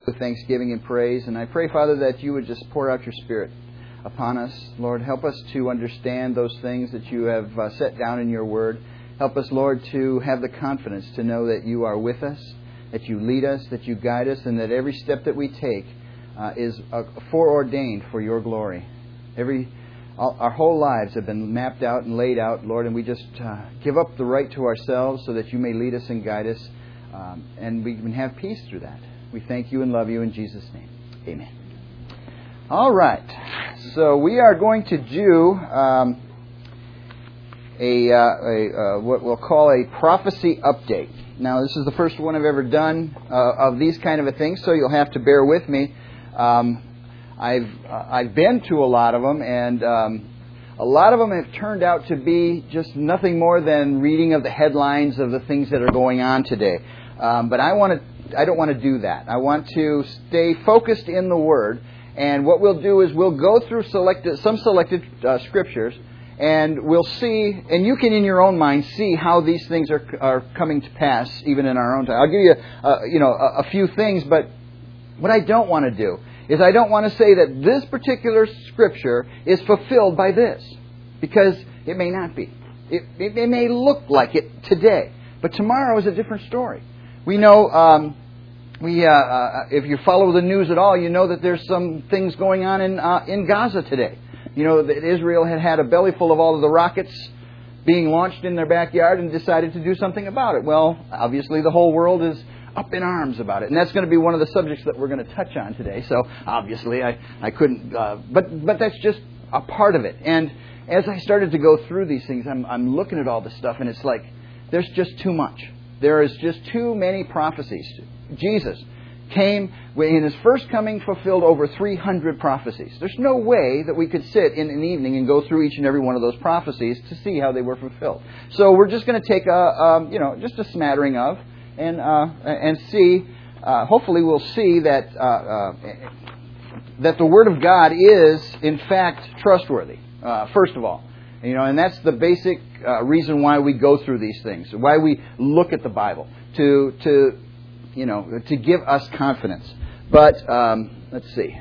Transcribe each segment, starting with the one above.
with thanksgiving and praise. And I pray, Father, that you would just pour out your Spirit upon us. Lord, help us to understand those things that you have set down in your word. Help us, Lord, to have the confidence to know that you are with us, that you lead us, that you guide us, and that every step that we take is foreordained for your glory. Our whole lives have been mapped out and laid out, Lord, and we just give up the right to ourselves so that you may lead us and guide us, and we can have peace through that. We thank you and love you in Jesus' name. Amen. All right. So we are going to do what we'll call a prophecy update. Now, this is the first one I've ever done of these kind of a thing, so you'll have to bear with me. I've been to a lot of them, and a lot of them have turned out to be just nothing more than reading of the headlines of the things that are going on today. But I don't want to do that. I want to stay focused in the Word, and what we'll do is we'll go through some selected scriptures, and we'll see, and you can in your own mind see how these things are coming to pass even in our own time. I'll give you a few things, but what I don't want to do is I don't want to say that this particular scripture is fulfilled by this, because it may not be. It may look like it today, but tomorrow is a different story. We know, if you follow the news at all, you know that there's some things going on in Gaza today. You know that Israel had a belly full of all of the rockets being launched in their backyard and decided to do something about it. Well, obviously the whole world is up in arms about it, and that's going to be one of the subjects that we're going to touch on today. So obviously I couldn't, but that's just a part of it. And as I started to go through these things, I'm looking at all this stuff, and it's like there's just too much. There is just too many prophecies. Jesus came, in His first coming, fulfilled over 300 prophecies. There's no way that we could sit in an evening and go through each and every one of those prophecies to see how they were fulfilled. So we're just going to take just a smattering of, and see. Hopefully, we'll see that the Word of God is in fact trustworthy. First of all, and that's the basic reason why we go through these things, why we look at the Bible to give us confidence. But let's see.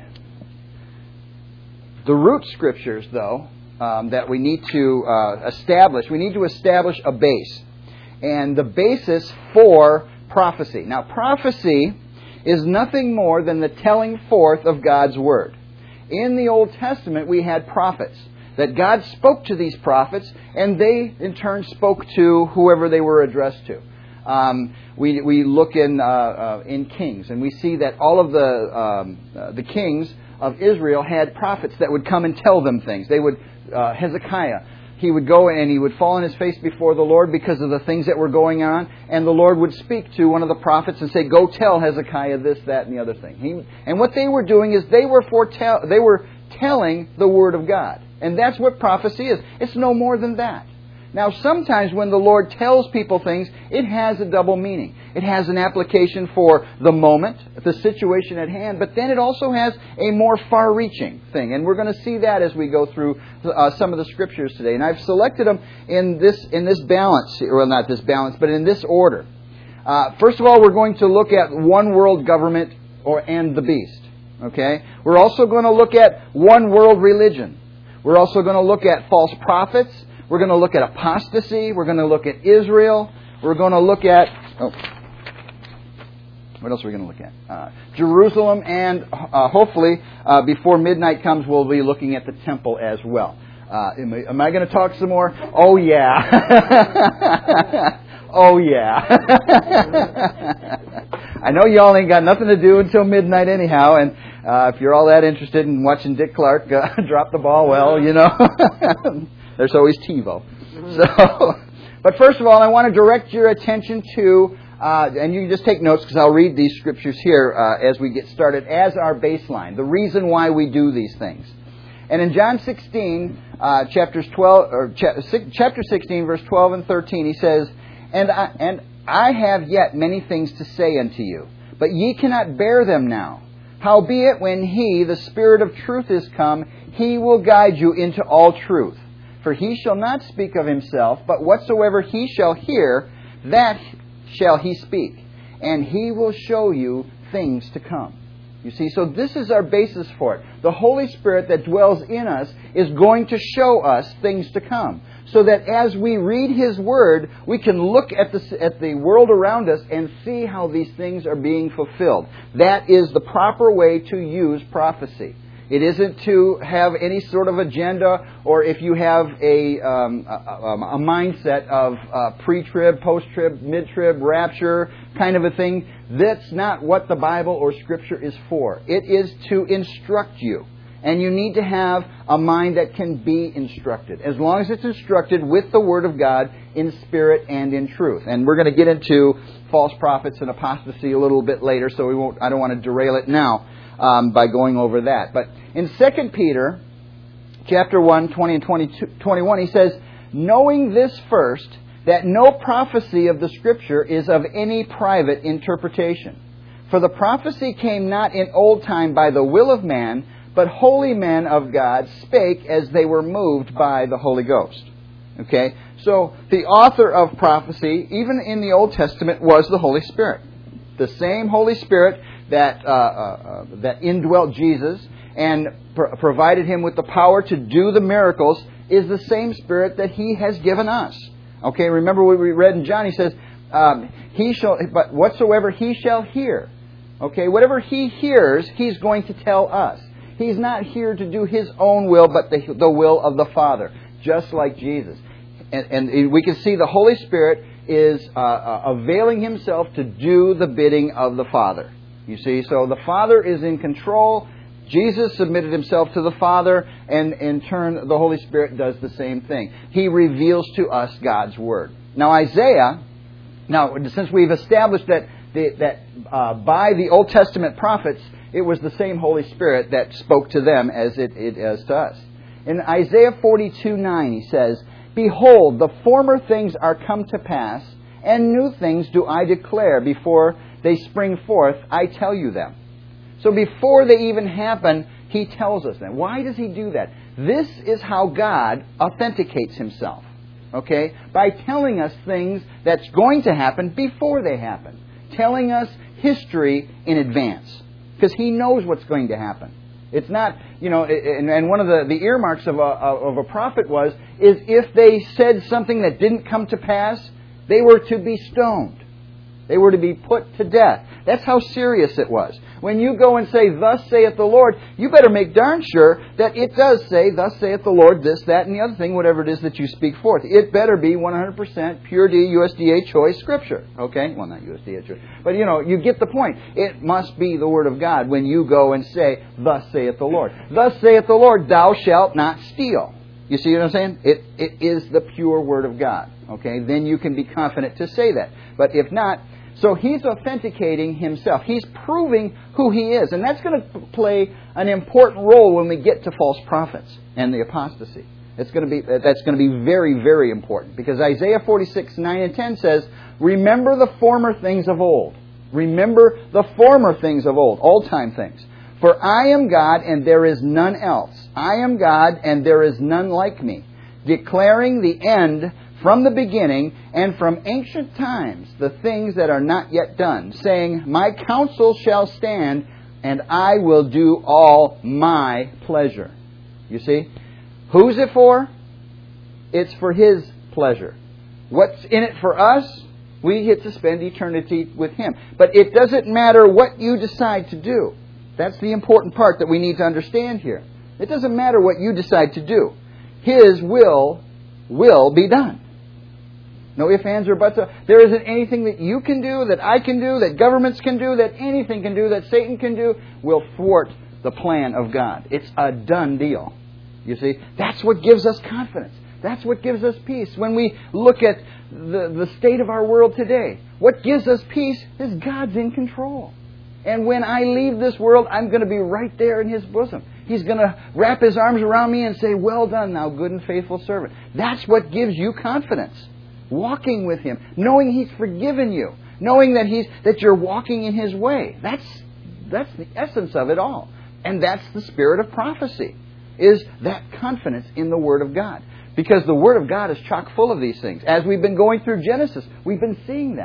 The root scriptures, though, that we need to establish. We need to establish a base. And the basis for prophecy. Now, prophecy is nothing more than the telling forth of God's Word. In the Old Testament, we had prophets. That God spoke to these prophets, and they, in turn, spoke to whoever they were addressed to. We look in Kings, and we see that all of the kings of Israel had prophets that would come and tell them things. They would, Hezekiah, he would go and he would fall on his face before the Lord because of the things that were going on, and the Lord would speak to one of the prophets and say, "Go tell Hezekiah this, that, and the other thing." And what they were doing is they were telling the Word of God. And that's what prophecy is. It's no more than that. Now, sometimes when the Lord tells people things, it has a double meaning. It has an application for the moment, the situation at hand, but then it also has a more far-reaching thing. And we're going to see that as we go through some of the scriptures today. And I've selected them in this balance, well, not this balance, but in this order. First of all, we're going to look at one world government and the beast. Okay? We're also going to look at one world religion. We're also going to look at false prophets. We're going to look at apostasy. We're going to look at Israel. We're going to look at... what else are we going to look at? Jerusalem, and hopefully before midnight comes, we'll be looking at the temple as well. Am I going to talk some more? Oh, yeah. Oh, yeah. I know y'all ain't got nothing to do until midnight anyhow, and if you're all that interested in watching Dick Clark drop the ball, well, there's always TiVo. So, but first of all, I want to direct your attention to, and you can just take notes because I'll read these scriptures here as we get started as our baseline, the reason why we do these things. And in John 16, chapter 16, verse 12 and 13, he says, And I have yet many things to say unto you, but ye cannot bear them now. Howbeit, when He, the Spirit of truth, is come, He will guide you into all truth. For He shall not speak of Himself, but whatsoever He shall hear, that shall He speak. And He will show you things to come. You see, so this is our basis for it. The Holy Spirit that dwells in us is going to show us things to come. So that as we read His Word, we can look at the world around us and see how these things are being fulfilled. That is the proper way to use prophecy. It isn't to have any sort of agenda, or if you have a mindset of pre-trib, post-trib, mid-trib, rapture kind of a thing. That's not what the Bible or Scripture is for. It is to instruct you. And you need to have a mind that can be instructed, as long as it's instructed with the Word of God in spirit and in truth. And we're going to get into false prophets and apostasy a little bit later, so I don't want to derail it now by going over that. But in 2 Peter chapter 1, 20 and 21, he says, "Knowing this first, that no prophecy of the Scripture is of any private interpretation. For the prophecy came not in old time by the will of man, but holy men of God spake as they were moved by the Holy Ghost." Okay? So, the author of prophecy, even in the Old Testament, was the Holy Spirit. The same Holy Spirit that indwelt Jesus and provided Him with the power to do the miracles is the same Spirit that He has given us. Okay? Remember what we read in John? He says, but whatsoever He shall hear. Okay? Whatever He hears, He's going to tell us. He's not here to do His own will, but the will of the Father, just like Jesus. And we can see the Holy Spirit is availing Himself to do the bidding of the Father. You see, so the Father is in control. Jesus submitted Himself to the Father, and in turn, the Holy Spirit does the same thing. He reveals to us God's Word. Now, Isaiah, since we've established that by the Old Testament prophets, it was the same Holy Spirit that spoke to them as it is to us. In Isaiah 42:9, he says, "Behold, the former things are come to pass, and new things do I declare. Before they spring forth, I tell you them." So before they even happen, He tells us them. Why does He do that? This is how God authenticates Himself. Okay? By telling us things that's going to happen before they happen. Telling us history in advance. Because He knows what's going to happen. It's not, and one of the earmarks of a prophet is if they said something that didn't come to pass, they were to be stoned. They were to be put to death. That's how serious it was. When you go and say, "Thus saith the Lord," you better make darn sure that it does say, "Thus saith the Lord," this, that, and the other thing, whatever it is that you speak forth. It better be 100% pure D, USDA choice Scripture. Okay? Well, not USDA choice. But, you get the point. It must be the Word of God when you go and say, "Thus saith the Lord." "Thus saith the Lord, thou shalt not steal." You see what I'm saying? It is the pure Word of God. Okay? Then you can be confident to say that. But if not, so He's authenticating Himself. He's proving who He is. And that's going to play an important role when we get to false prophets and the apostasy. That's going to be very, very important. Because Isaiah 46:9 and 10 says, "Remember the former things of old." Remember the former things of old. Old-time things. "For I am God and there is none else. I am God and there is none like me. Declaring the end from the beginning and from ancient times the things that are not yet done, saying, My counsel shall stand, and I will do all my pleasure." You see? Who's it for? It's for His pleasure. What's in it for us? We get to spend eternity with Him. But it doesn't matter what you decide to do. That's the important part that we need to understand here. It doesn't matter what you decide to do. His will be done. No ifs, ands, or buts. There isn't anything that you can do, that I can do, that governments can do, that anything can do, that Satan can do, will thwart the plan of God. It's a done deal. You see? That's what gives us confidence. That's what gives us peace. When we look at the state of our world today, what gives us peace is God's in control. And when I leave this world, I'm going to be right there in His bosom. He's going to wrap His arms around me and say, "Well done, thou good and faithful servant." That's what gives you confidence. Walking with Him, knowing He's forgiven you, knowing that you're walking in His way. That's the essence of it all. And that's the spirit of prophecy, is that confidence in the Word of God. Because the Word of God is chock full of these things. As we've been going through Genesis, we've been seeing that.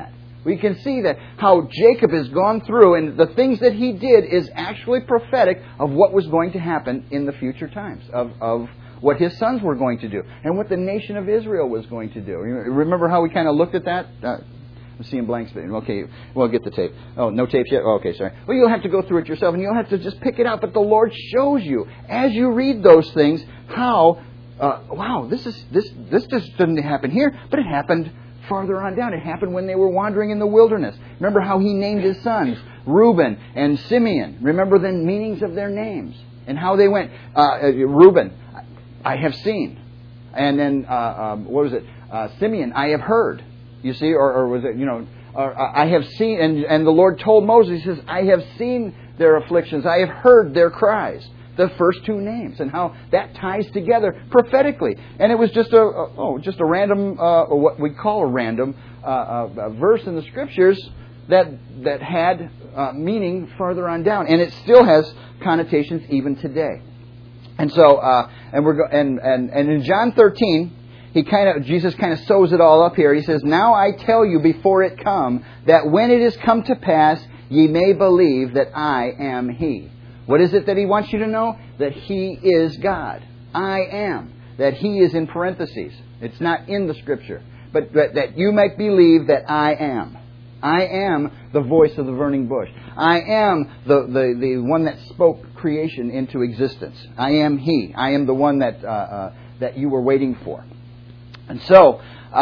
We can see that how Jacob has gone through, and the things that he did is actually prophetic of what was going to happen in the future times, of what his sons were going to do, and what the nation of Israel was going to do. Remember how we kind of looked at that? I'm seeing blank space. Okay, we'll get the tape. Oh, no tapes yet? Oh, okay, sorry. Well, you'll have to go through it yourself, and you'll have to just pick it out. But the Lord shows you, as you read those things, how, wow, this just didn't happen here, but it happened farther on down. It happened when they were wandering in the wilderness. Remember how He named His sons, Reuben and Simeon. Remember the meanings of their names and how they went. Reuben, I have seen. And then, what was it? Simeon, I have heard. You see, or was it, I have seen, and the Lord told Moses, He says, I have seen their afflictions. I have heard their cries. The first two names, and how that ties together prophetically. And it was just a random, what we call a random verse in the Scriptures that had meaning farther on down, and it still has connotations even today. And so, and in John 13. Jesus kind of sews it all up here. He says, now I tell you before it come, that when it is come to pass, ye may believe that I am He. What is it that He wants you to know? That He is God. I am. That He is in parentheses. It's not in the Scripture. But that you might believe that I am. I am the voice of the burning bush. I am the one that spoke creation into existence. I am He. I am the one that you were waiting for. And so,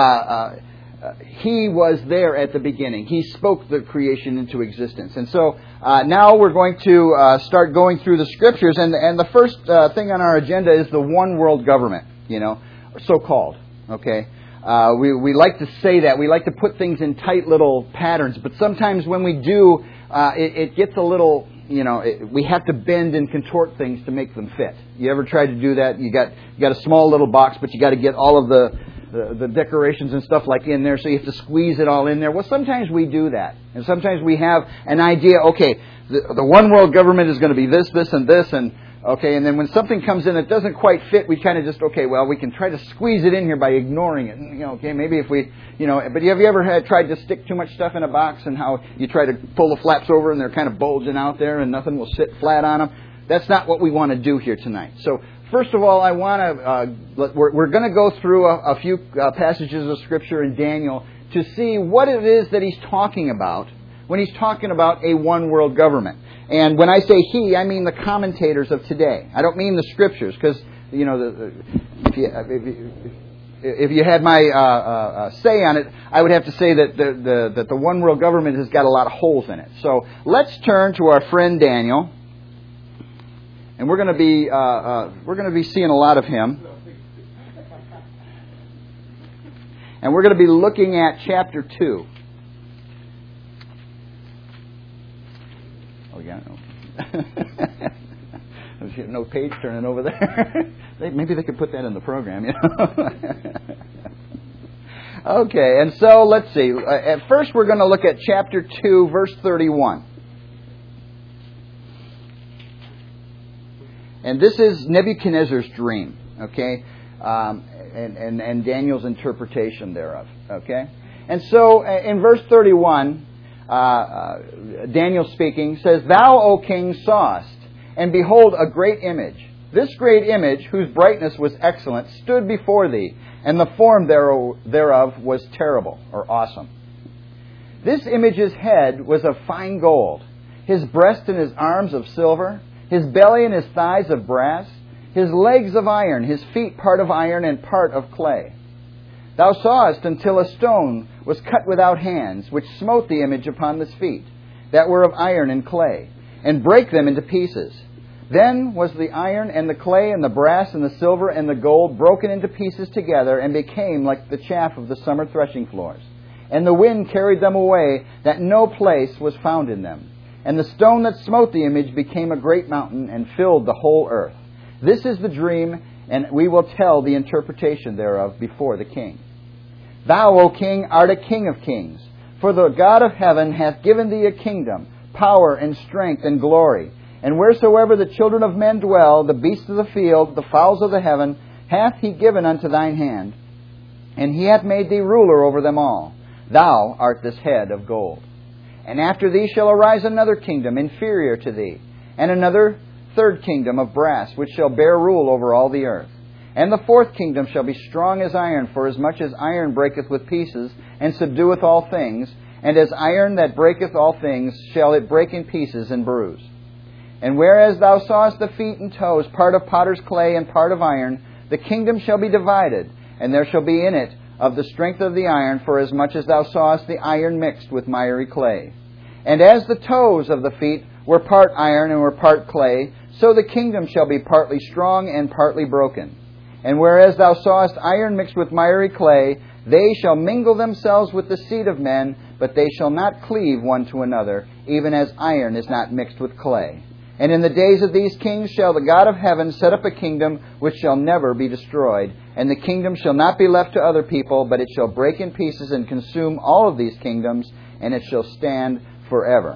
He was there at the beginning. He spoke the creation into existence. And so, now we're going to start going through the Scriptures. And the first thing on our agenda is the one world government, so-called. Okay? We like to say that. We like to put things in tight little patterns. But sometimes when we do, it gets a little... we have to bend and contort things to make them fit. You ever tried to do that? You got a small little box, but you got to get all of the decorations and stuff like in there, so you have to squeeze it all in there. Well, sometimes we do that. And sometimes we have an idea, okay, the one world government is going to be this, and this, and okay, and then when something comes in that doesn't quite fit, we kind of just, okay, well, we can try to squeeze it in here by ignoring it. Okay, maybe if we, but have you ever tried to stick too much stuff in a box and how you try to pull the flaps over and they're kind of bulging out there and nothing will sit flat on them? That's not what we want to do here tonight. So, first of all, I want to, we're going to go through a few passages of Scripture in Daniel to see what it is that he's talking about when he's talking about a one world government. And when I say he, I mean the commentators of today. I don't mean the Scriptures, because, if you had my say on it, I would have to say that the one world government has got a lot of holes in it. So let's turn to our friend Daniel. And we're going to be seeing a lot of him. And we're going to be looking at chapter 2. Oh, yeah. There's no page turning over there. Maybe they could put that in the program, Okay, and so let's see. At first we're going to look at chapter 2, verse 31. And this is Nebuchadnezzar's dream, okay, and Daniel's interpretation thereof, okay. And so in verse 31, Daniel speaking says, Thou, O king, sawest, and behold, a great image. This great image, whose brightness was excellent, stood before thee, and the form thereof was terrible, or awesome. This image's head was of fine gold, his breast and his arms of silver, his belly and his thighs of brass, his legs of iron, his feet part of iron and part of clay. Thou sawest until a stone was cut without hands, which smote the image upon his feet, that were of iron and clay, and brake them into pieces. Then was the iron and the clay and the brass and the silver and the gold broken into pieces together, and became like the chaff of the summer threshing floors. And the wind carried them away, that no place was found in them. And the stone that smote the image became a great mountain, and filled the whole earth. This is the dream, and we will tell the interpretation thereof before the king. Thou, O king, art a king of kings. For the God of heaven hath given thee a kingdom, power and strength and glory. And wheresoever the children of men dwell, the beasts of the field, the fowls of the heaven, hath he given unto thine hand. And he hath made thee ruler over them all. Thou art this head of gold. And after thee shall arise another kingdom inferior to thee, and another third kingdom of brass, which shall bear rule over all the earth. And the fourth kingdom shall be strong as iron, for as much as iron breaketh with pieces, and subdueth all things, and as iron that breaketh all things, shall it break in pieces and bruise. And whereas thou sawest the feet and toes, part of potter's clay and part of iron, the kingdom shall be divided, and there shall be in it of the strength of the iron, for as much as thou sawest the iron mixed with miry clay. And as the toes of the feet were part iron and were part clay, so the kingdom shall be partly strong and partly broken. And whereas thou sawest iron mixed with miry clay, they shall mingle themselves with the seed of men, but they shall not cleave one to another, even as iron is not mixed with clay. And in the days of these kings shall the God of heaven set up a kingdom which shall never be destroyed. And the kingdom shall not be left to other people, but it shall break in pieces and consume all of these kingdoms, and it shall stand forever.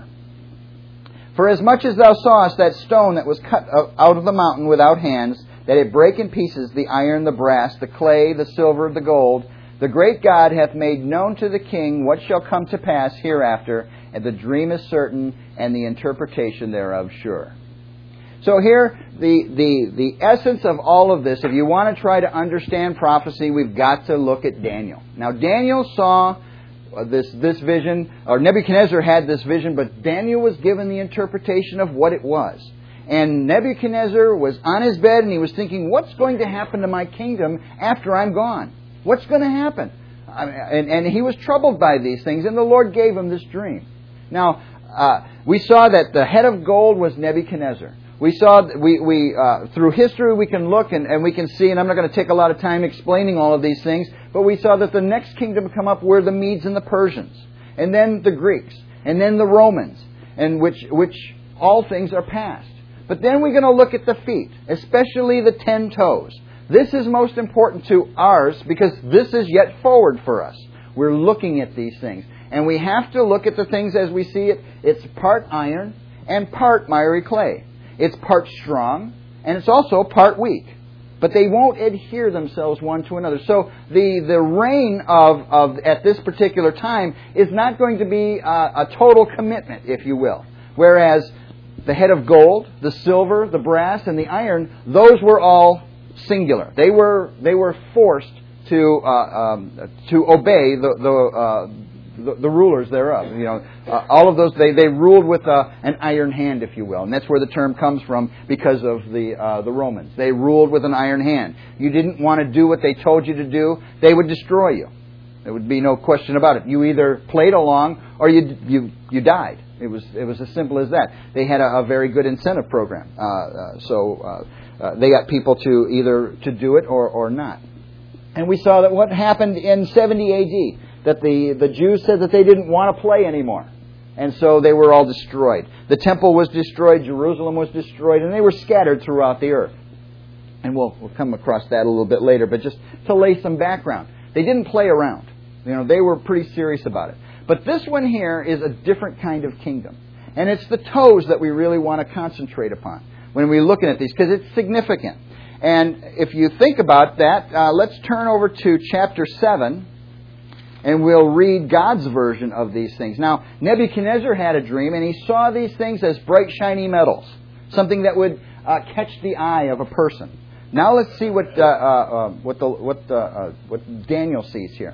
For as much as thou sawest that stone that was cut out of the mountain without hands, that it break in pieces the iron, the brass, the clay, the silver, the gold, the great God hath made known to the king what shall come to pass hereafter, and the dream is certain, and the interpretation thereof sure. So here, the essence of all of this, if you want to try to understand prophecy, we've got to look at Daniel. Now, Daniel saw this vision, or Nebuchadnezzar had this vision, but Daniel was given the interpretation of what it was. And Nebuchadnezzar was on his bed, and he was thinking, what's going to happen to my kingdom after I'm gone? What's going to happen? And he was troubled by these things, and the Lord gave him this dream. Now, we saw that the head of gold was Nebuchadnezzar. We saw, through history we can look and we can see, and I'm not going to take a lot of time explaining all of these things, but we saw that the next kingdom come up were the Medes and the Persians, and then the Greeks, and then the Romans, and which all things are past. But then we're going to look at the feet, especially the 10 toes. This is most important to ours because this is yet forward for us. We're looking at these things. And we have to look at the things as we see it. It's part iron and part miry clay. It's part strong and it's also part weak. But they won't adhere themselves one to another. So the reign of at this particular time is not going to be a total commitment, if you will. Whereas the head of gold, the silver, the brass, and the iron, those were all singular. They were forced to obey the rulers thereof. You know, all of those they ruled with an iron hand, if you will, and that's where the term comes from because of the Romans. They ruled with an iron hand. You didn't want to do what they told you to do, they would destroy you. There would be no question about it. You either played along or you died. It was as simple as that. They had a very good incentive program, so they got people to either to do it or not. And we saw that what happened in 70 A.D., that the Jews said that they didn't want to play anymore. And so they were all destroyed. The temple was destroyed, Jerusalem was destroyed, and they were scattered throughout the earth. And we'll come across that a little bit later, but just to lay some background. They didn't play around. You know, they were pretty serious about it. But this one here is a different kind of kingdom. And it's the toes that we really want to concentrate upon when we're looking at these, because it's significant. And if you think about that, let's turn over to chapter 7, and we'll read God's version of these things. Now, Nebuchadnezzar had a dream, and he saw these things as bright, shiny metals, something that would catch the eye of a person. Now let's see what Daniel sees here.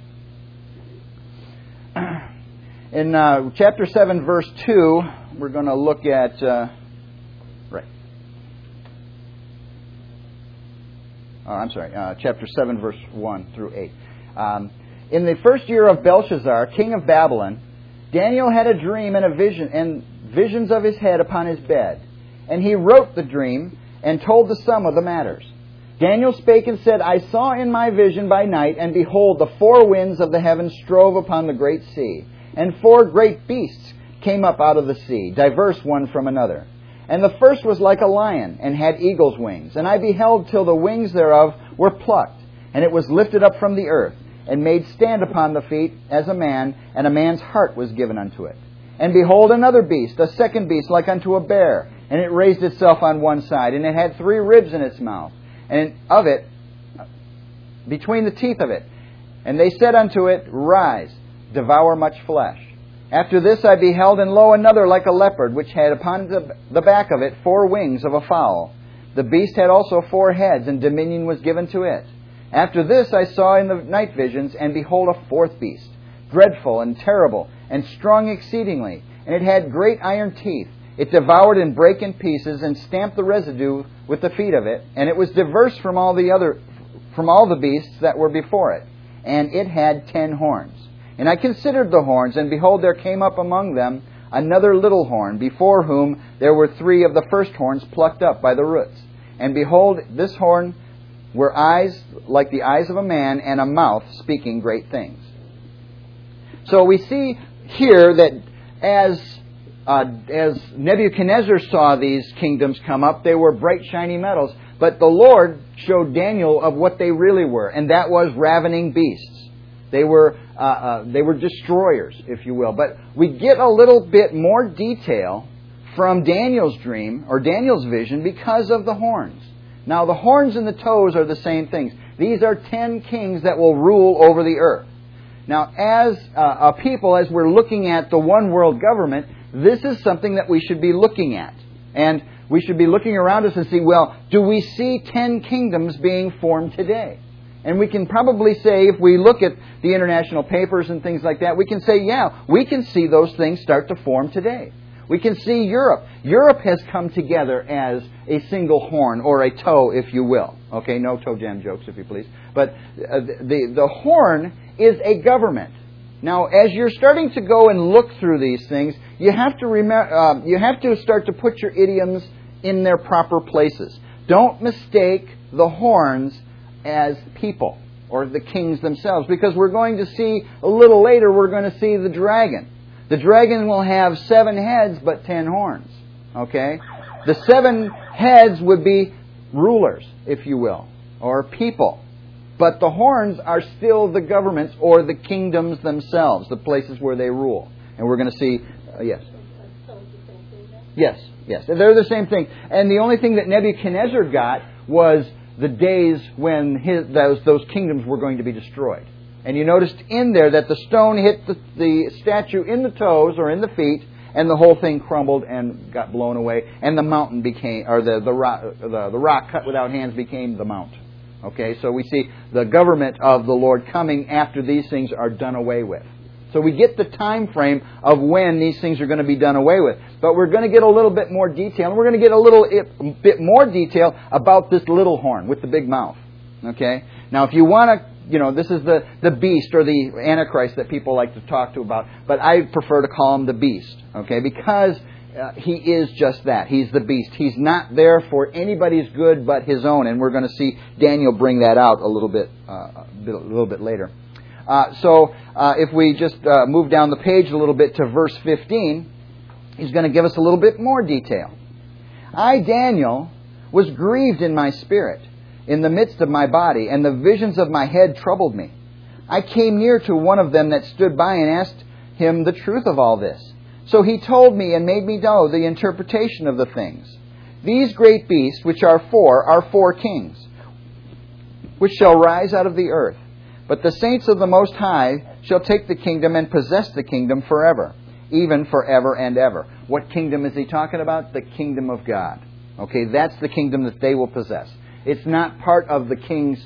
In chapter 7, verse 2, we're going to look at... chapter 7, verse 1 through 8. In the first year of Belshazzar, king of Babylon, Daniel had a dream and a vision, and visions of his head upon his bed. And he wrote the dream and told the sum of the matters. Daniel spake and said, I saw in my vision by night, and behold, the four winds of the heavens strove upon the great sea. And four great beasts came up out of the sea, diverse one from another. And the first was like a lion, and had eagle's wings. And I beheld till the wings thereof were plucked, and it was lifted up from the earth, and made stand upon the feet as a man, and a man's heart was given unto it. And behold, another beast, a second beast like unto a bear, and it raised itself on one side, and it had 3 ribs in its mouth, and of it, between the teeth of it. And they said unto it, Rise, devour much flesh. After this I beheld, and lo, another like a leopard, which had upon the back of it 4 wings of a fowl. The beast had also 4 heads, and dominion was given to it. After this I saw in the night visions, and behold, a 4th beast, dreadful and terrible, and strong exceedingly, and it had great iron teeth. It devoured and brake in pieces, and stamped the residue with the feet of it, and it was diverse from all the beasts that were before it. And it had 10 horns. And I considered the horns, and behold, there came up among them another little horn, before whom there were 3 of the first horns plucked up by the roots. And behold, this horn were eyes like the eyes of a man, and a mouth speaking great things. So we see here that as Nebuchadnezzar saw these kingdoms come up, they were bright, shiny metals. But the Lord showed Daniel of what they really were, and that was ravening beasts. They were destroyers, if you will. But we get a little bit more detail from Daniel's dream, or Daniel's vision, because of the horns. Now, the horns and the toes are the same things. These are 10 kings that will rule over the earth. Now, as a people, as we're looking at the one world government, this is something that we should be looking at. And we should be looking around us and see, well, do we see 10 kingdoms being formed today? And we can probably say, if we look at the international papers and things like that, we can say, yeah, we can see those things start to form today. We can see Europe. Europe has come together as a single horn, or a toe, if you will. Okay, no toe jam jokes, if you please. But the horn is a government. Now, as you're starting to go and look through these things, you have to remember, you have to start to put your idioms in their proper places. Don't mistake the horns as people or the kings themselves, because we're going to see a little later, we're going to see the dragon. The dragon will have 7 heads but 10 horns. Okay? The 7 heads would be rulers, if you will, or people. But the horns are still the governments or the kingdoms themselves, the places where they rule. And we're going to see, yes. Yes, they're the same thing. And the only thing that Nebuchadnezzar got was the days when those kingdoms were going to be destroyed. And you noticed in there that the stone hit the statue in the toes or in the feet, and the whole thing crumbled and got blown away, and the mountain became, or the rock cut without hands became the mount. Okay, so we see the government of the Lord coming after these things are done away with. So we get the time frame of when these things are going to be done away with. But we're going to get a little bit more detail. And we're going to get a little bit more detail about this little horn with the big mouth. Okay? Now, if you want to, this is the beast or the Antichrist that people like to talk to about. But I prefer to call him the beast. Okay? Because he is just that. He's the beast. He's not there for anybody's good but his own. And we're going to see Daniel bring that out a little bit later. So if we just move down the page a little bit to verse 15, he's going to give us a little bit more detail. I, Daniel, was grieved in my spirit, in the midst of my body, and the visions of my head troubled me. I came near to one of them that stood by and asked him the truth of all this. So he told me and made me know the interpretation of the things. These great beasts, which are 4 kings, which shall rise out of the earth. But the saints of the Most High shall take the kingdom and possess the kingdom forever, even forever and ever. What kingdom is he talking about? The kingdom of God. Okay, that's the kingdom that they will possess. It's not part of the kings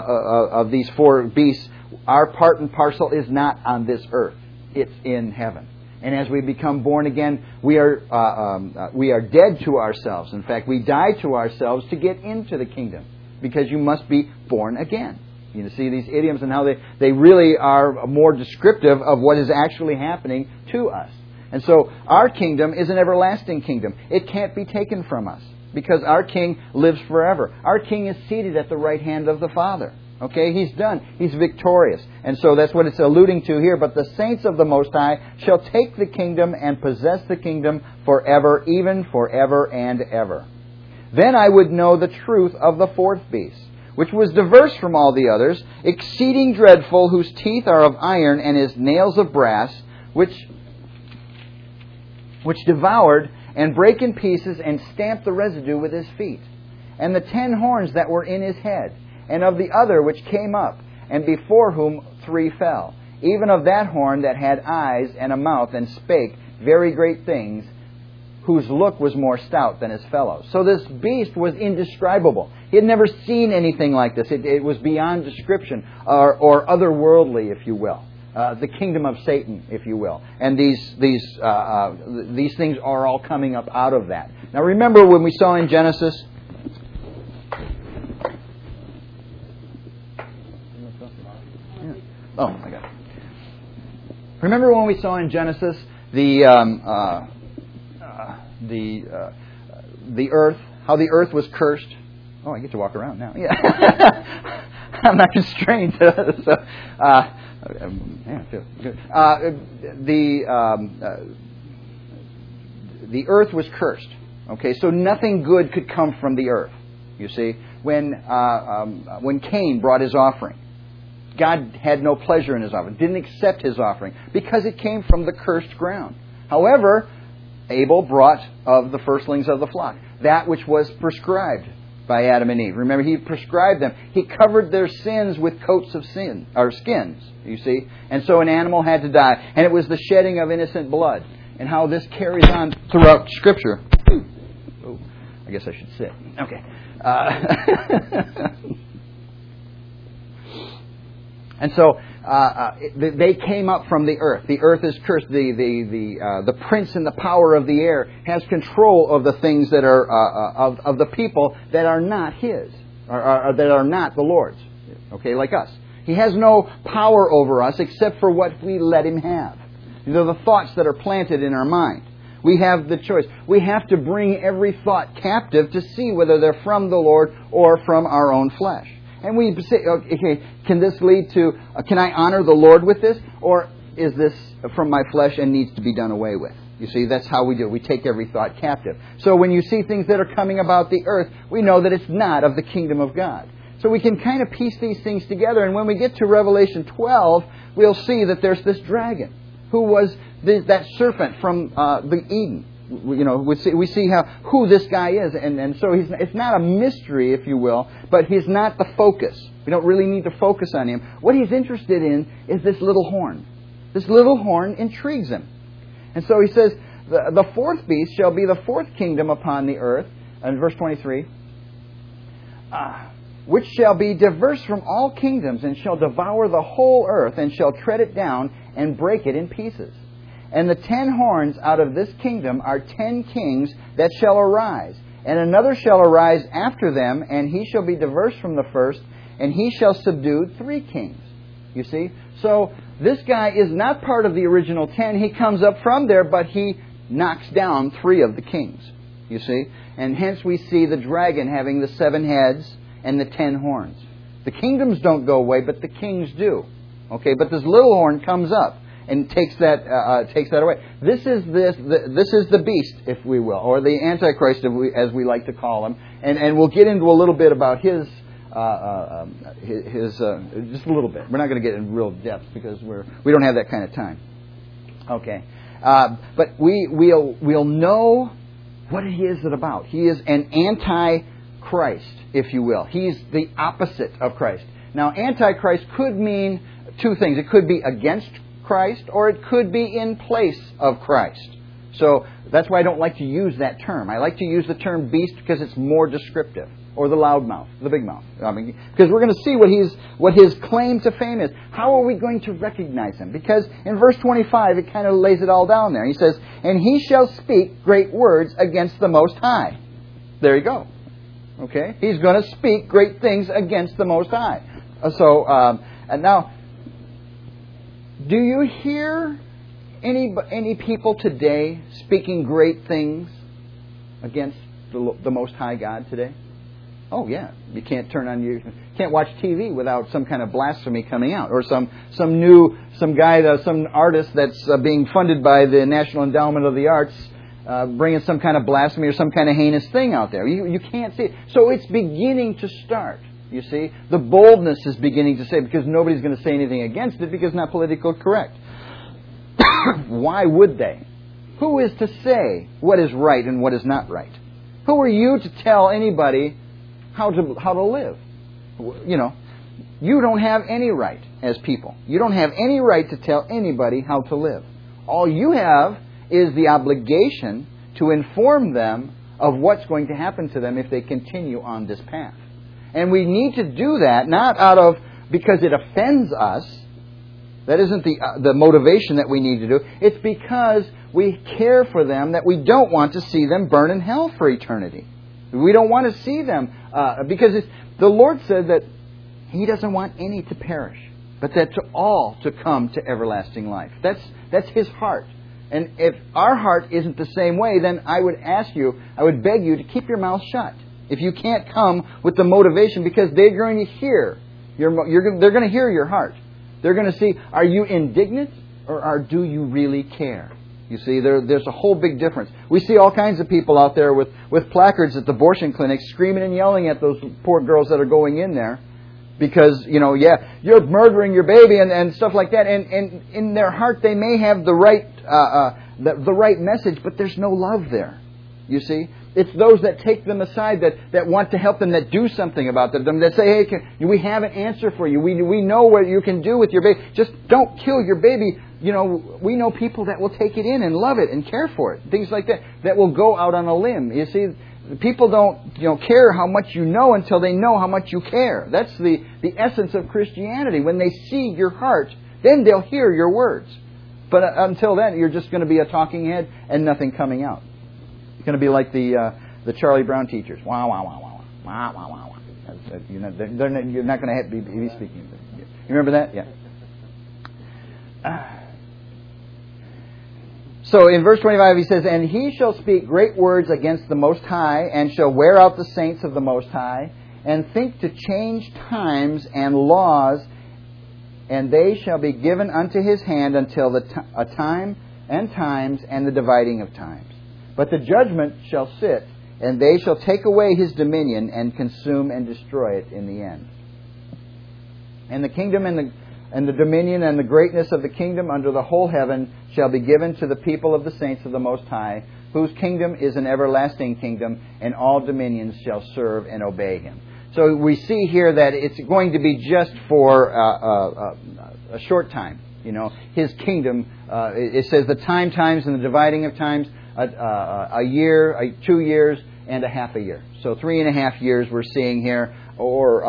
of these 4 beasts. Our part and parcel is not on this earth. It's in heaven. And as we become born again, we are dead to ourselves. In fact, we die to ourselves to get into the kingdom, because you must be born again. You see these idioms and how they really are more descriptive of what is actually happening to us. And so our kingdom is an everlasting kingdom. It can't be taken from us, because our King lives forever. Our King is seated at the right hand of the Father. Okay, He's done. He's victorious. And so that's what it's alluding to here. But the saints of the Most High shall take the kingdom and possess the kingdom forever, even forever and ever. Then I would know the truth of the 4th beast, which was diverse from all the others, exceeding dreadful, whose teeth are of iron and his nails of brass, which devoured and brake in pieces and stamped the residue with his feet. And the 10 horns that were in his head, and of the other which came up, and before whom 3 fell. even of that horn that had eyes and a mouth and spake very great things, whose look was more stout than his fellows. So this beast was indescribable. He had never seen anything like this. It was beyond description, or otherworldly, if you will. The kingdom of Satan, if you will. And these things are all coming up out of that. Now remember when we saw in Genesis... Oh, my God. Remember when we saw in Genesis the earth, how the earth was cursed? Oh, I get to walk around now. Yeah. I'm not constrained. So, yeah, I feel good. The earth was cursed. Okay, so nothing good could come from the earth. You see, when Cain brought his offering, God had no pleasure in his offering, didn't accept his offering, because it came from the cursed ground. However, Abel brought of the firstlings of the flock, that which was prescribed by Adam and Eve. Remember, he prescribed them. He covered their sins with coats of sin, or skins, you see. And so an animal had to die. And it was the shedding of innocent blood. And how this carries on throughout Scripture. Oh, I guess I should sit. Okay. And so they came up from the earth. The earth is cursed. The prince and the power of the air has control of the things that are of the people that are not his, or that are not the Lord's. Okay, like us. He has no power over us except for what we let him have. These are the thoughts that are planted in our mind. We have the choice. We have to bring every thought captive to see whether they're from the Lord or from our own flesh. And we say, okay, can this lead to, can I honor the Lord with this? Or is this from my flesh and needs to be done away with? You see, that's how we do it. We take every thought captive. So when you see things that are coming about the earth, we know that it's not of the kingdom of God. So we can kind of piece these things together. And when we get to Revelation 12, we'll see that there's this dragon who was that serpent from the Eden. You know, we see who this guy is, and so it's not a mystery, if you will, but he's not the focus. We don't really need to focus on him. What he's interested in is this little horn. This little horn intrigues him. And so he says, the fourth beast shall be the fourth kingdom upon the earth, in verse 23, which shall be diverse from all kingdoms, and shall devour the whole earth, and shall tread it down, and break it in pieces. And the 10 horns out of this kingdom are 10 kings that shall arise. And another shall arise after them, and he shall be diverse from the first, and he shall subdue 3 kings. You see? So this guy is not part of the original 10. He comes up from there, but he knocks down 3 of the kings. You see? And hence we see the dragon having the 7 heads and the 10 horns. The kingdoms don't go away, but the kings do. Okay? But this little horn comes up and takes that away. This is the beast, if we will, or the Antichrist, as we like to call him. And we'll get into a little bit about his just a little bit. We're not going to get in real depth because we don't have that kind of time. Okay, but we'll know what he is about. He is an anti-Christ, if you will. He's the opposite of Christ. Now, anti-Christ could mean 2 things. It could be against Christ, or it could be in place of Christ. So that's why I don't like to use that term. I like to use the term beast because it's more descriptive, or the loudmouth, the big mouth. I mean, because we're going to see what his claim to fame is. How are we going to recognize him? Because in verse 25 it kind of lays it all down there. He says, "And he shall speak great words against the Most High." There you go. Okay, he's going to speak great things against the Most High. And now, do you hear any people today speaking great things against the Most High God today? Oh yeah, you can't can't watch TV without some kind of blasphemy coming out, or some artist that's being funded by the National Endowment of the Arts bringing some kind of blasphemy or some kind of heinous thing out there. You can't see it. So it's beginning to start. You see, the boldness is beginning to say, because nobody's going to say anything against it because it's not politically correct. Why would they? Who is to say what is right and what is not right? Who are you to tell anybody how to live? You know, You don't have any right as people. You don't have any right to tell anybody how to live. All you have is the obligation to inform them of what's going to happen to them if they continue on this path. And we need to do that not because it offends us. That isn't the motivation that we need to do. It's because we care for them, that we don't want to see them burn in hell for eternity. We don't want to see them because the Lord said that He doesn't want any to perish, but that to all to come to everlasting life. That's His heart. And if our heart isn't the same way, then I would beg you to keep your mouth shut. If you can't come with the motivation, because they're going to hear they're going to hear your heart. They're going to see, are you indignant or do you really care? You see, there's a whole big difference. We see all kinds of people out there with placards at the abortion clinics screaming and yelling at those poor girls that are going in there because, you're murdering your baby and stuff like that. And in their heart they may have the right message, but there's no love there. You see? It's those that take them aside, that want to help them, that do something about them, that say, hey, we have an answer for you. We know what you can do with your baby. Just don't kill your baby. We know people that will take it in and love it and care for it. Things like that will go out on a limb. You see, people don't care how much you know until they know how much you care. That's the essence of Christianity. When they see your heart, then they'll hear your words. But until then, you're just going to be a talking head and nothing coming out. It's going to be like the Charlie Brown teachers. Wah, wah, wah, wah, wah, wah, wah, wah. You're not going to be speaking. You remember that? Yeah. So in verse 25 he says, "And he shall speak great words against the Most High, and shall wear out the saints of the Most High, and think to change times and laws, and they shall be given unto his hand until a time and times and the dividing of times. But the judgment shall sit, and they shall take away his dominion and consume and destroy it in the end. And the kingdom and the dominion and the greatness of the kingdom under the whole heaven shall be given to the people of the saints of the Most High, whose kingdom is an everlasting kingdom, and all dominions shall serve and obey him." So we see here that it's going to be just for a short time. His kingdom, it says the times, and the dividing of times, a year, 2 years, and a half a year. So 3.5 years we're seeing here, or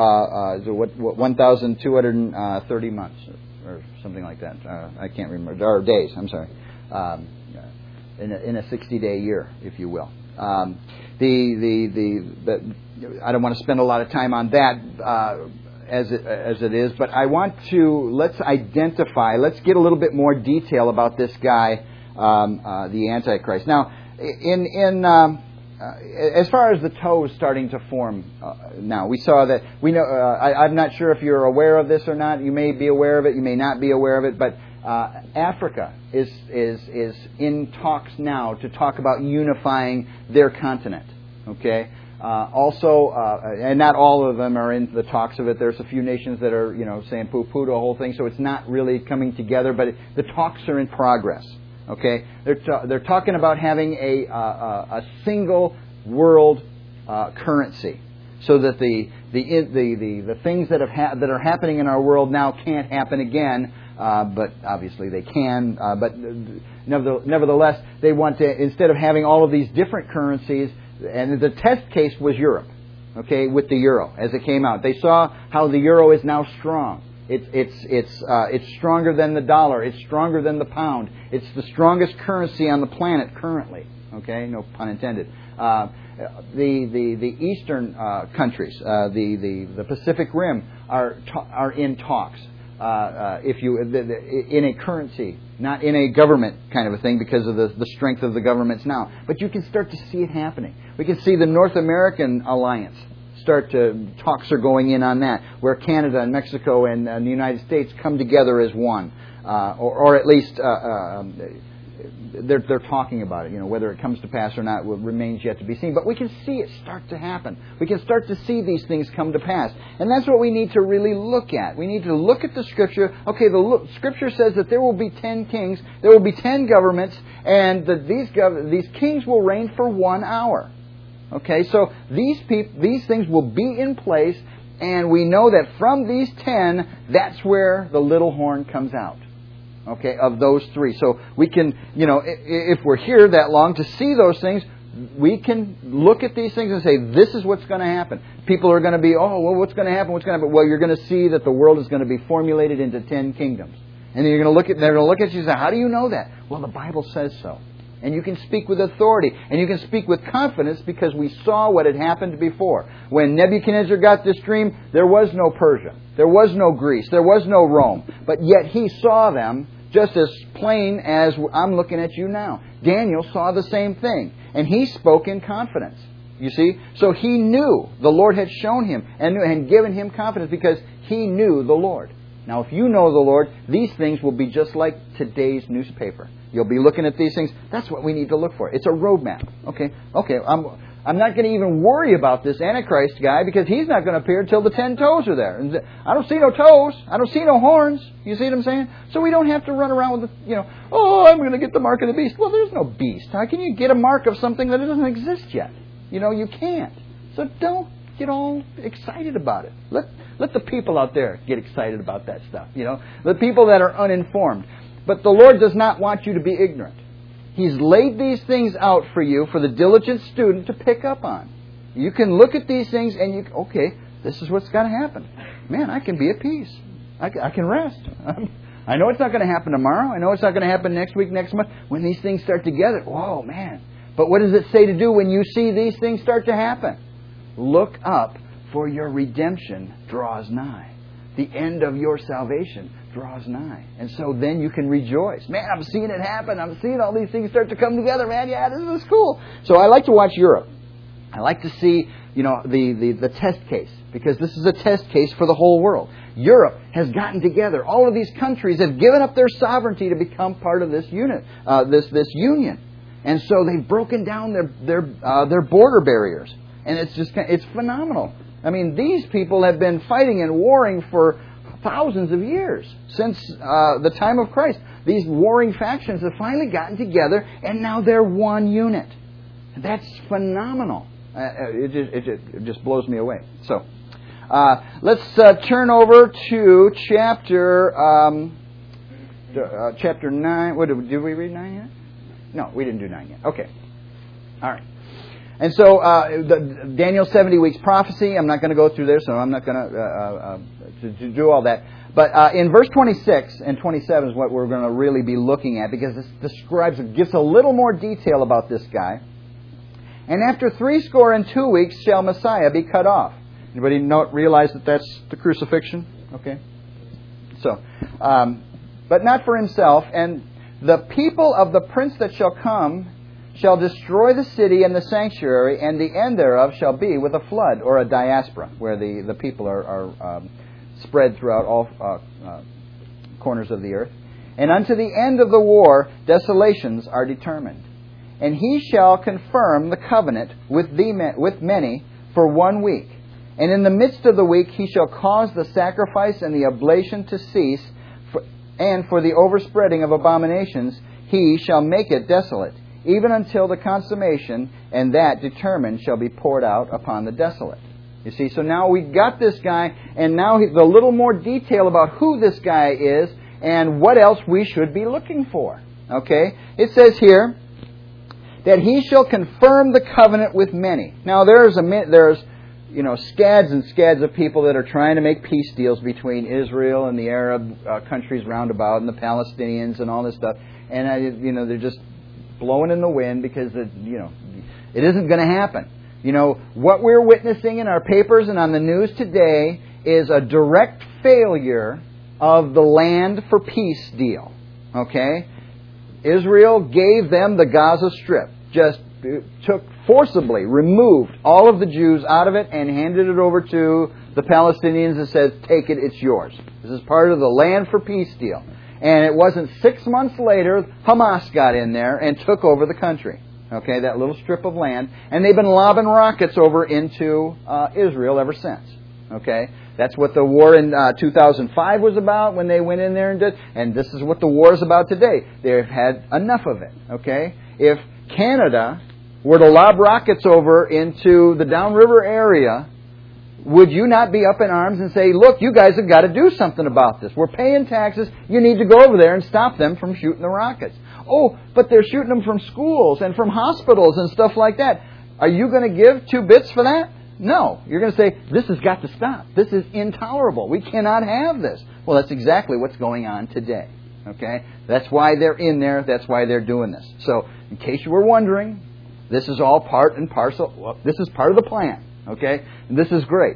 1,230 months, or something like that. I can't remember. Or days, I'm sorry. In a 60-day year, if you will. I don't want to spend a lot of time on that as it is, but I want to, let's get a little bit more detail about this guy, the Antichrist. Now, as far as the toes starting to form now, we saw that, I'm not sure if you're aware of this or not. You may be aware of it, you may not be aware of it, but Africa is in talks now to talk about unifying their continent. Okay? And not all of them are in the talks of it. There's a few nations that are, saying poo-poo to the whole thing, so it's not really coming together, but the talks are in progress. Okay, they're talking about having a single world currency, so that the things that are happening in our world now can't happen again. But obviously they can. But nevertheless, they want to, instead of having all of these different currencies, and the test case was Europe. Okay, with the euro as it came out, they saw how the euro is now strong. It's stronger than the dollar. It's stronger than the pound. It's the strongest currency on the planet currently. Okay, no pun intended. The eastern countries, the Pacific Rim, are in talks. In a currency, not in a government kind of a thing, because of the strength of the governments now. But you can start to see it happening. We can see the North American alliance. Talks are going in on that, where Canada and Mexico and the United States come together as one, or at least they're talking about it. Whether it comes to pass or not remains yet to be seen. But we can see it start to happen. We can start to see these things come to pass, and that's what we need to really look at. We need to look at the Scripture. Okay, Scripture says that there will be 10 kings, there will be 10 governments, and that these kings will reign for 1 hour. Okay, so these things will be in place, And we know that from these 10, that's where the little horn comes out. Okay, of those 3. So we can, if we're here that long to see those things, we can look at these things and say, this is what's going to happen. People are going to be, what's going to happen? What's going to happen? Well, you're going to see that the world is going to be formulated into 10 kingdoms. And then they're going to look at you and say, how do you know that? Well, the Bible says so. And you can speak with authority. And you can speak with confidence because we saw what had happened before. When Nebuchadnezzar got this dream, there was no Persia. There was no Greece. There was no Rome. But yet he saw them just as plain as I'm looking at you now. Daniel saw the same thing. And he spoke in confidence. You see? So he knew the Lord had shown him and given him confidence because he knew the Lord. Now, if you know the Lord, these things will be just like today's newspaper. You'll be looking at these things. That's what we need to look for. It's a roadmap. Okay. I'm not going to even worry about this Antichrist guy because he's not going to appear until the 10 toes are there. And I don't see no toes. I don't see no horns. You see what I'm saying? So we don't have to run around with I'm going to get the mark of the beast. Well, there's no beast. How can you get a mark of something that doesn't exist yet? You can't. So don't get all excited about it. Let the people out there get excited about that stuff. The people that are uninformed. But the Lord does not want you to be ignorant. He's laid these things out for you, for the diligent student to pick up on. You can look at these things and this is what's going to happen. Man, I can be at peace. I can rest. I know it's not going to happen tomorrow. I know it's not going to happen next week, next month. When these things start together, whoa, man. But what does it say to do when you see these things start to happen? Look up, for your redemption draws nigh. The end of your salvation draws nigh. And so then you can rejoice. Man, I'm seeing it happen. I'm seeing all these things start to come together, man. Yeah, this is cool. So I like to watch Europe. I like to see, the test case, because this is a test case for the whole world. Europe has gotten together. All of these countries have given up their sovereignty to become part of this unit, this union. And so they've broken down their border barriers. And it's phenomenal. I mean, these people have been fighting and warring for thousands of years, since the time of Christ. These warring factions have finally gotten together, and now they're one unit. That's phenomenal. It just blows me away. So, let's turn over to chapter 9. Did we read 9 yet? No, we didn't do 9 yet. Okay. All right. And so, Daniel's 70 weeks prophecy, I'm not going to go through there, so I'm not going to do all that. But in verse 26 and 27 is what we're going to really be looking at, because this gives a little more detail about this guy. And after 62 weeks shall Messiah be cut off. Anybody realize that that's the crucifixion? Okay. So, but not for himself. And the people of the prince that shall come shall destroy the city and the sanctuary, and the end thereof shall be with a flood, or a diaspora, where the people are spread throughout all corners of the earth. And unto the end of the war desolations are determined. And he shall confirm the covenant with many for 1 week. And in the midst of the week he shall cause the sacrifice and the oblation to cease, and for the overspreading of abominations he shall make it desolate, even until the consummation, and that determined shall be poured out upon the desolate. You see, so now we've got this guy, and now the little more detail about who this guy is and what else we should be looking for. Okay? It says here that he shall confirm the covenant with many. Now there's scads and scads of people that are trying to make peace deals between Israel and the Arab countries round about, and the Palestinians and all this stuff. And they're just blowing in the wind because it isn't going to happen. What we're witnessing in our papers and on the news today is a direct failure of the land for peace deal. Okay? Israel gave them the Gaza Strip. Just forcibly removed all of the Jews out of it and handed it over to the Palestinians and said, take it, it's yours. This is part of the land for peace deal. And it wasn't 6 months later, Hamas got in there and took over the country. Okay, that little strip of land. And they've been lobbing rockets over into Israel ever since. Okay, that's what the war in 2005 was about when they went in there and did. And this is what the war is about today. They've had enough of it. Okay, if Canada were to lob rockets over into the downriver area, would you not be up in arms and say, look, you guys have got to do something about this. We're paying taxes. You need to go over there and stop them from shooting the rockets. Oh, but they're shooting them from schools and from hospitals and stuff like that. Are you going to give 2 bits for that? No. You're going to say, this has got to stop. This is intolerable. We cannot have this. Well, that's exactly what's going on today. Okay? That's why they're in there. That's why they're doing this. So, in case you were wondering, this is all part and parcel. Well, this is part of the plan. Okay? And this is great.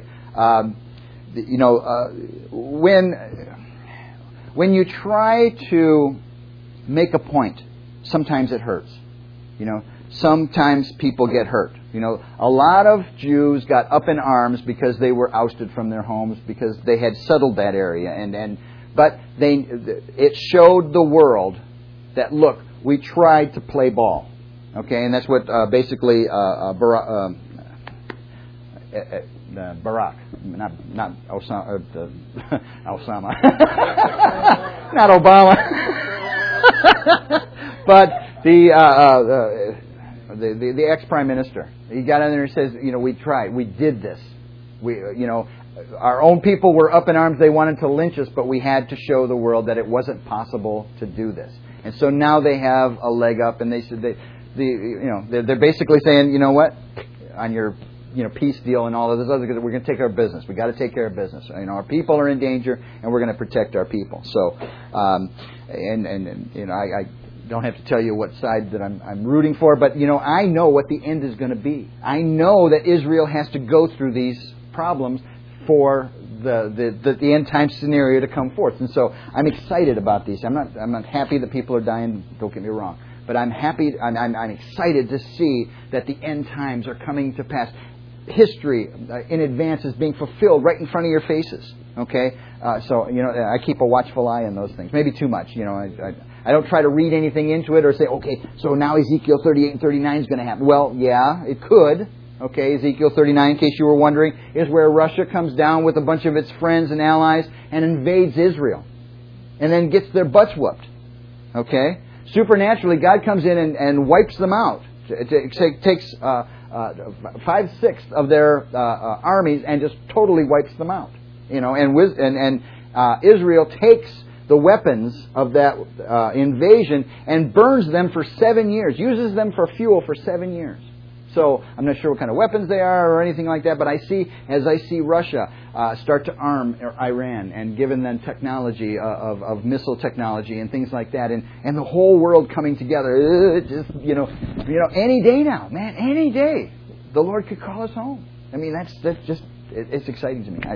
When you try to make a point, sometimes it hurts. Sometimes people get hurt. A lot of Jews got up in arms because they were ousted from their homes because they had settled that area, but it showed the world that, look, we tried to play ball. Okay, and that's what basically Barack, not Osama, Osama, not Obama, but the ex-prime minister. He got in there and says, we tried, we did this. Our own people were up in arms. They wanted to lynch us, but we had to show the world that it wasn't possible to do this. And so now they have a leg up, and they said they're basically saying, you know what, on your peace deal and all of this other, we're going to take care of business. We got to take care of business. Our people are in danger, and we're going to protect our people. So, I don't have to tell you what side that I'm rooting for, but I know what the end is going to be. I know that Israel has to go through these problems for the end time scenario to come forth, and so I'm excited about these. I'm not happy that people are dying. Don't get me wrong, but I'm happy. I'm excited to see that the end times are coming to pass. History in advance is being fulfilled right in front of your faces. Okay, so I keep a watchful eye on those things. Maybe too much. I don't try to read anything into it or say, okay, so now Ezekiel 38 and 39 is going to happen. Well, yeah, it could. Okay, Ezekiel 39, in case you were wondering, is where Russia comes down with a bunch of its friends and allies and invades Israel, and then gets their butts whooped. Okay, supernaturally, God comes in and wipes them out. It takes 5/6 of their armies and just totally wipes them out. And Israel takes the weapons of that invasion and burns them for 7 years, uses them for fuel for 7 years. So I'm not sure what kind of weapons they are or anything like that, but as I see Russia start to arm Iran and giving them technology of missile technology and things like that, and the whole world coming together, just any day now, man, any day, the Lord could call us home. I mean, that's just it's exciting to me.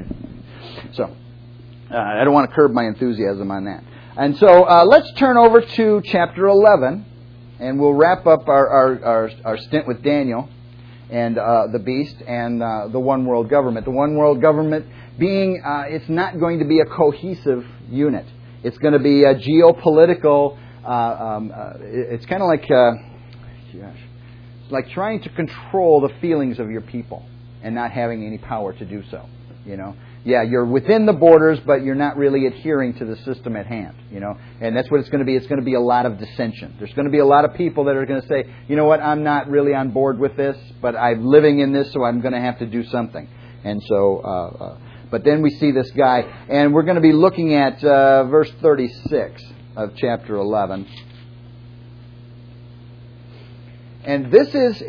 I don't want to curb my enthusiasm on that. And so let's turn over to chapter 11, and we'll wrap up our stint with Daniel and the beast and the one world government. The one world government being, it's not going to be a cohesive unit. It's going to be a geopolitical, it's kind of like trying to control the feelings of your people and not having any power to do so, Yeah, you're within the borders, but you're not really adhering to the system at hand, And that's what it's going to be. It's going to be a lot of dissension. There's going to be a lot of people that are going to say, you know what, I'm not really on board with this, but I'm living in this, so I'm going to have to do something. And so, but then we see this guy, and we're going to be looking at verse 36 of chapter 11. And this is...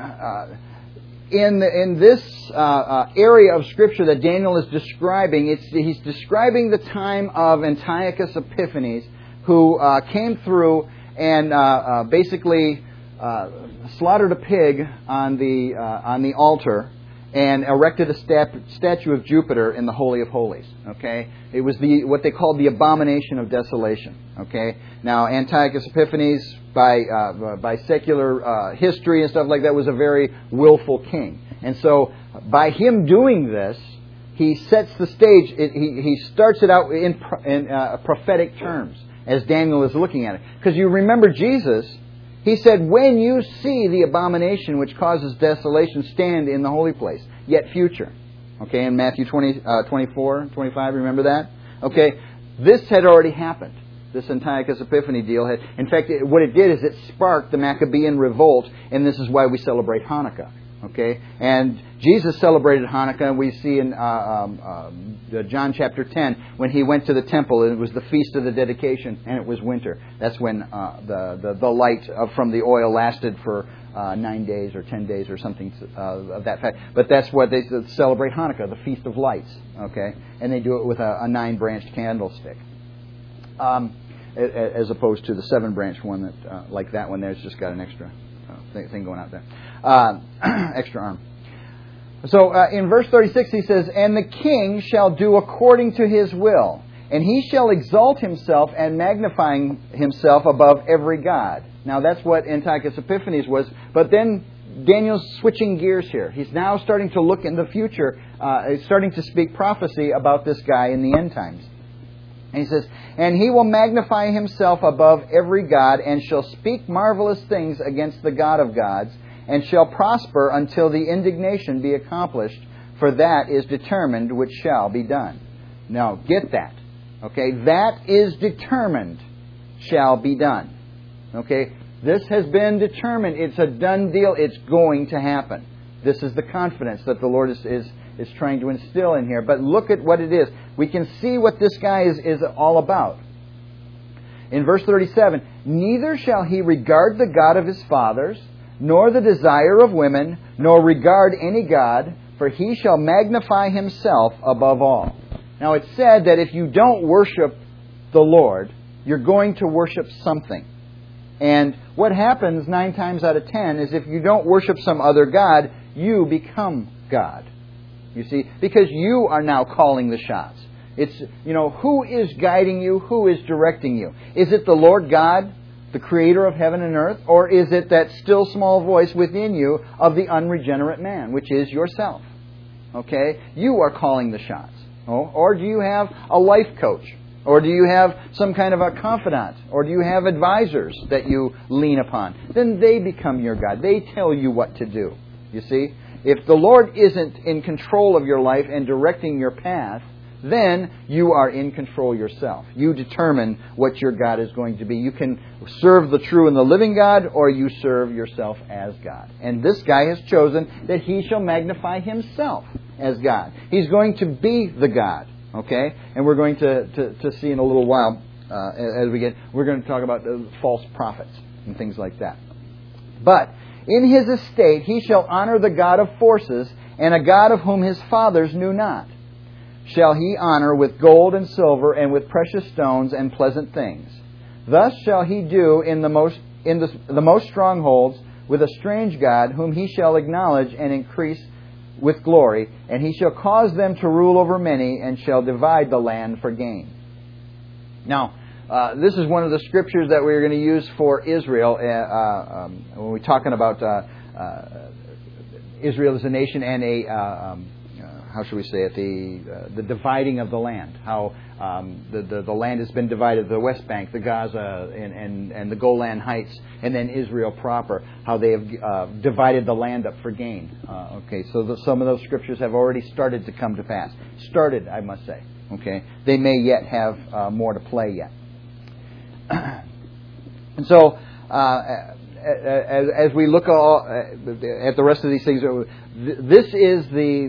In this area of Scripture that Daniel is describing, he's describing the time of Antiochus Epiphanes, who came through and basically slaughtered a pig on the altar and erected a statue of Jupiter in the Holy of Holies. Okay, it was what they called the abomination of desolation. Okay, now Antiochus Epiphanes, by secular history and stuff like that, was a very willful king, and so by him doing this, he sets the stage. He starts it out in prophetic terms as Daniel is looking at it, because you remember Jesus. He said, when you see the abomination which causes desolation stand in the holy place, yet future. Okay, in Matthew 24, 25, remember that? Okay, this had already happened. This Antiochus Epiphanes deal had, in fact, what it did is it sparked the Maccabean revolt, and this is why we celebrate Hanukkah. Okay, and Jesus celebrated Hanukkah, and we see in John chapter 10 when he went to the temple. It was the feast of the dedication, and it was winter. That's when the light from the oil lasted for 9 days or 10 days or something of that fact. But that's what they celebrate Hanukkah, the Feast of Lights. Okay, and they do it with a 9-branched candlestick, as opposed to the 7-branch one that like that one there. It's just got an extra thing going out there. Extra arm. So in verse 36 he says, "And the king shall do according to his will, and he shall exalt himself and magnifying himself above every god." Now that's what Antiochus Epiphanes was, but then Daniel's switching gears here. He's now starting to look in the future, he's starting to speak prophecy about this guy in the end times. And he says, "And he will magnify himself above every god, and shall speak marvelous things against the God of gods, and shall prosper until the indignation be accomplished, for that is determined which shall be done." Now, get that. Okay, that is determined shall be done. Okay, this has been determined. It's a done deal. It's going to happen. This is the confidence that the Lord is trying to instill in here. But look at what it is. We can see what this guy is all about. In verse 37, "Neither shall he regard the God of his fathers, nor the desire of women, nor regard any god, for he shall magnify himself above all." Now it's said that if you don't worship the Lord, you're going to worship something. And what happens 9 times out of 10 is if you don't worship some other god, you become God. You see, because you are now calling the shots. It's, who is guiding you? Who is directing you? Is it the Lord God, the creator of heaven and earth? Or is it that still small voice within you of the unregenerate man, which is yourself? Okay? You are calling the shots. Or do you have a life coach? Or do you have some kind of a confidant? Or do you have advisors that you lean upon? Then they become your God. They tell you what to do. You see? If the Lord isn't in control of your life and directing your path, then you are in control yourself. You determine what your God is going to be. You can serve the true and the living God, or you serve yourself as God. And this guy has chosen that he shall magnify himself as God. He's going to be the God. Okay? And we're going to see in a little while, we're going to talk about false prophets and things like that. But in his estate he shall honor the God of forces, and a God of whom his fathers knew not. Shall he honor with gold and silver, and with precious stones and pleasant things. Thus shall he do in the most strongholds with a strange God, whom he shall acknowledge and increase with glory, and he shall cause them to rule over many, and shall divide the land for gain. Now, this is one of the scriptures that we're going to use for Israel when we're talking about Israel as a nation and how should we say it? The dividing of the land. How the land has been divided: the West Bank, the Gaza, and the Golan Heights, and then Israel proper. How they have divided the land up for gain. Okay, so some of those scriptures have already started to come to pass. Started, I must say. Okay, they may yet have more to play yet. And so, as we look at the rest of these things, this is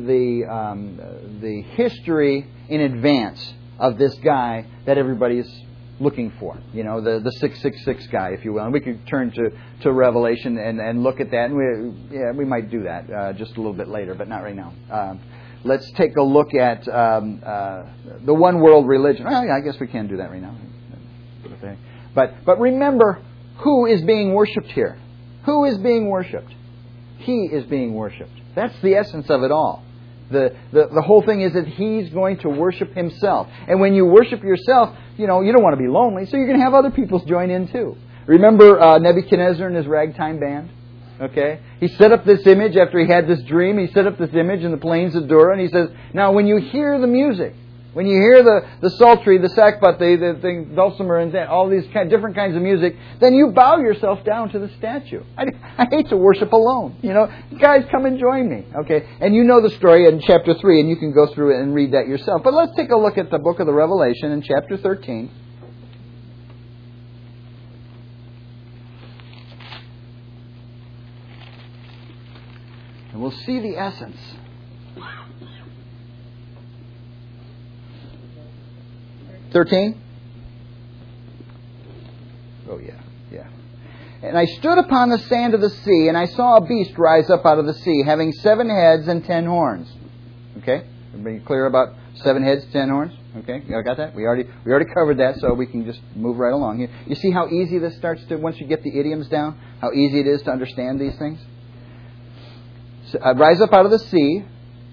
the history in advance of this guy that everybody is looking for. The 666 guy, if you will. And we could turn to Revelation and look at that. And we might do that just a little bit later, but not right now. Let's take a look at the one world religion. Well, yeah, I guess we can do that right now. But remember, who is being worshipped here? Who is being worshipped? He is being worshipped. That's the essence of it all. The whole thing is that he's going to worship himself. And when you worship yourself, you don't want to be lonely, so you're going to have other people join in too. Remember Nebuchadnezzar and his ragtime band? Okay? He set up this image after he had this dream. He set up this image in the plains of Dura, and he says, now when you hear the music, when you hear the psaltery, the sackbut, the dulcimer, and all these different kinds of music, then you bow yourself down to the statue. I hate to worship alone. Guys, come and join me. Okay, and you know the story in chapter 3, and you can go through it and read that yourself. But let's take a look at the book of the Revelation in chapter 13. And we'll see the essence. $13? Oh, yeah. And I stood upon the sand of the sea, and I saw a beast rise up out of the sea, having 7 heads and 10 horns. Okay? Everybody clear about 7 heads, 10 horns? Okay? You got that? We already covered that, so we can just move right along here. You see how easy this starts to, once you get the idioms down, how easy it is to understand these things? So, rise up out of the sea.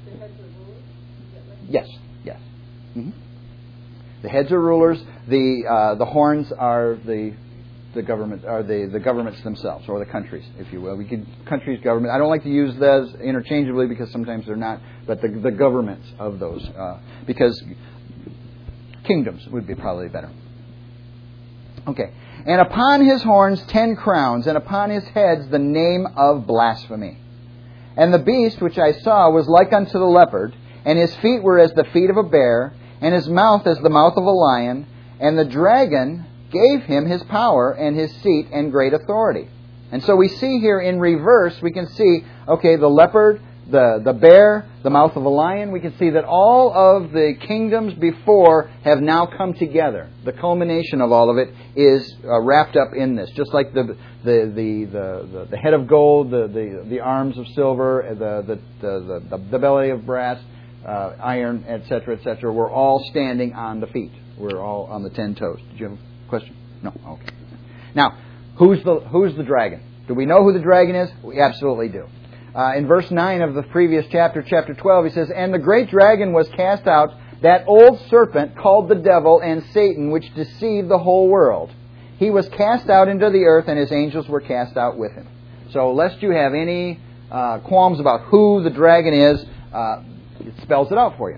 Yes. Mm-hmm. The heads are rulers. The horns are the government, are the governments themselves, or the countries, if you will. We could countries, government. I don't like to use those interchangeably because sometimes they're not, but the governments of those, because kingdoms would be probably better. Okay. And upon his horns 10 crowns, and upon his heads the name of blasphemy. And the beast which I saw was like unto the leopard, and his feet were as the feet of a bear, and his mouth as the mouth of a lion, and the dragon gave him his power and his seat and great authority. And so we see here in reverse, we can see, okay, the leopard, the bear, the mouth of a lion. We can see that all of the kingdoms before have now come together. The culmination of all of it is wrapped up in this. Just like the head of gold, the arms of silver, the belly of brass, iron, etc., etc. We're all standing on the feet. We're all on the 10 toes. Did you have a question? No? Okay. Now, who's the dragon? Do we know who the dragon is? We absolutely do. In verse 9 of the previous chapter, chapter 12, he says, And the great dragon was cast out, that old serpent called the devil and Satan, which deceived the whole world. He was cast out into the earth, and his angels were cast out with him. So, lest you have any qualms about who the dragon is, it spells it out for you.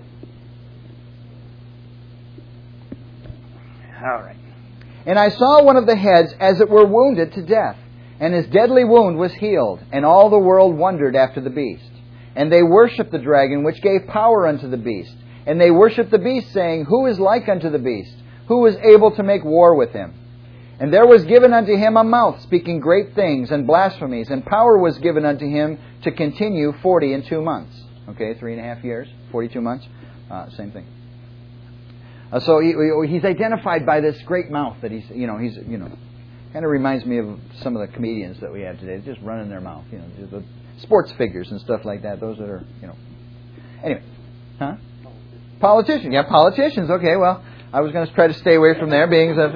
All right. And I saw one of the heads as it were wounded to death, and his deadly wound was healed, and all the world wondered after the beast. And they worshipped the dragon, which gave power unto the beast. And they worshipped the beast, saying, Who is like unto the beast? Who is able to make war with him? And there was given unto him a mouth, speaking great things and blasphemies, and power was given unto him to continue 42 months. Okay, 3.5 years, 42 months, same thing. So he's identified by this great mouth that he's kind of reminds me of some of the comedians that we have today. They're just running their mouth, the sports figures and stuff like that. Those that are, Anyway, huh? Politicians. Yeah, politicians. Okay, well, I was going to try to stay away from there, being that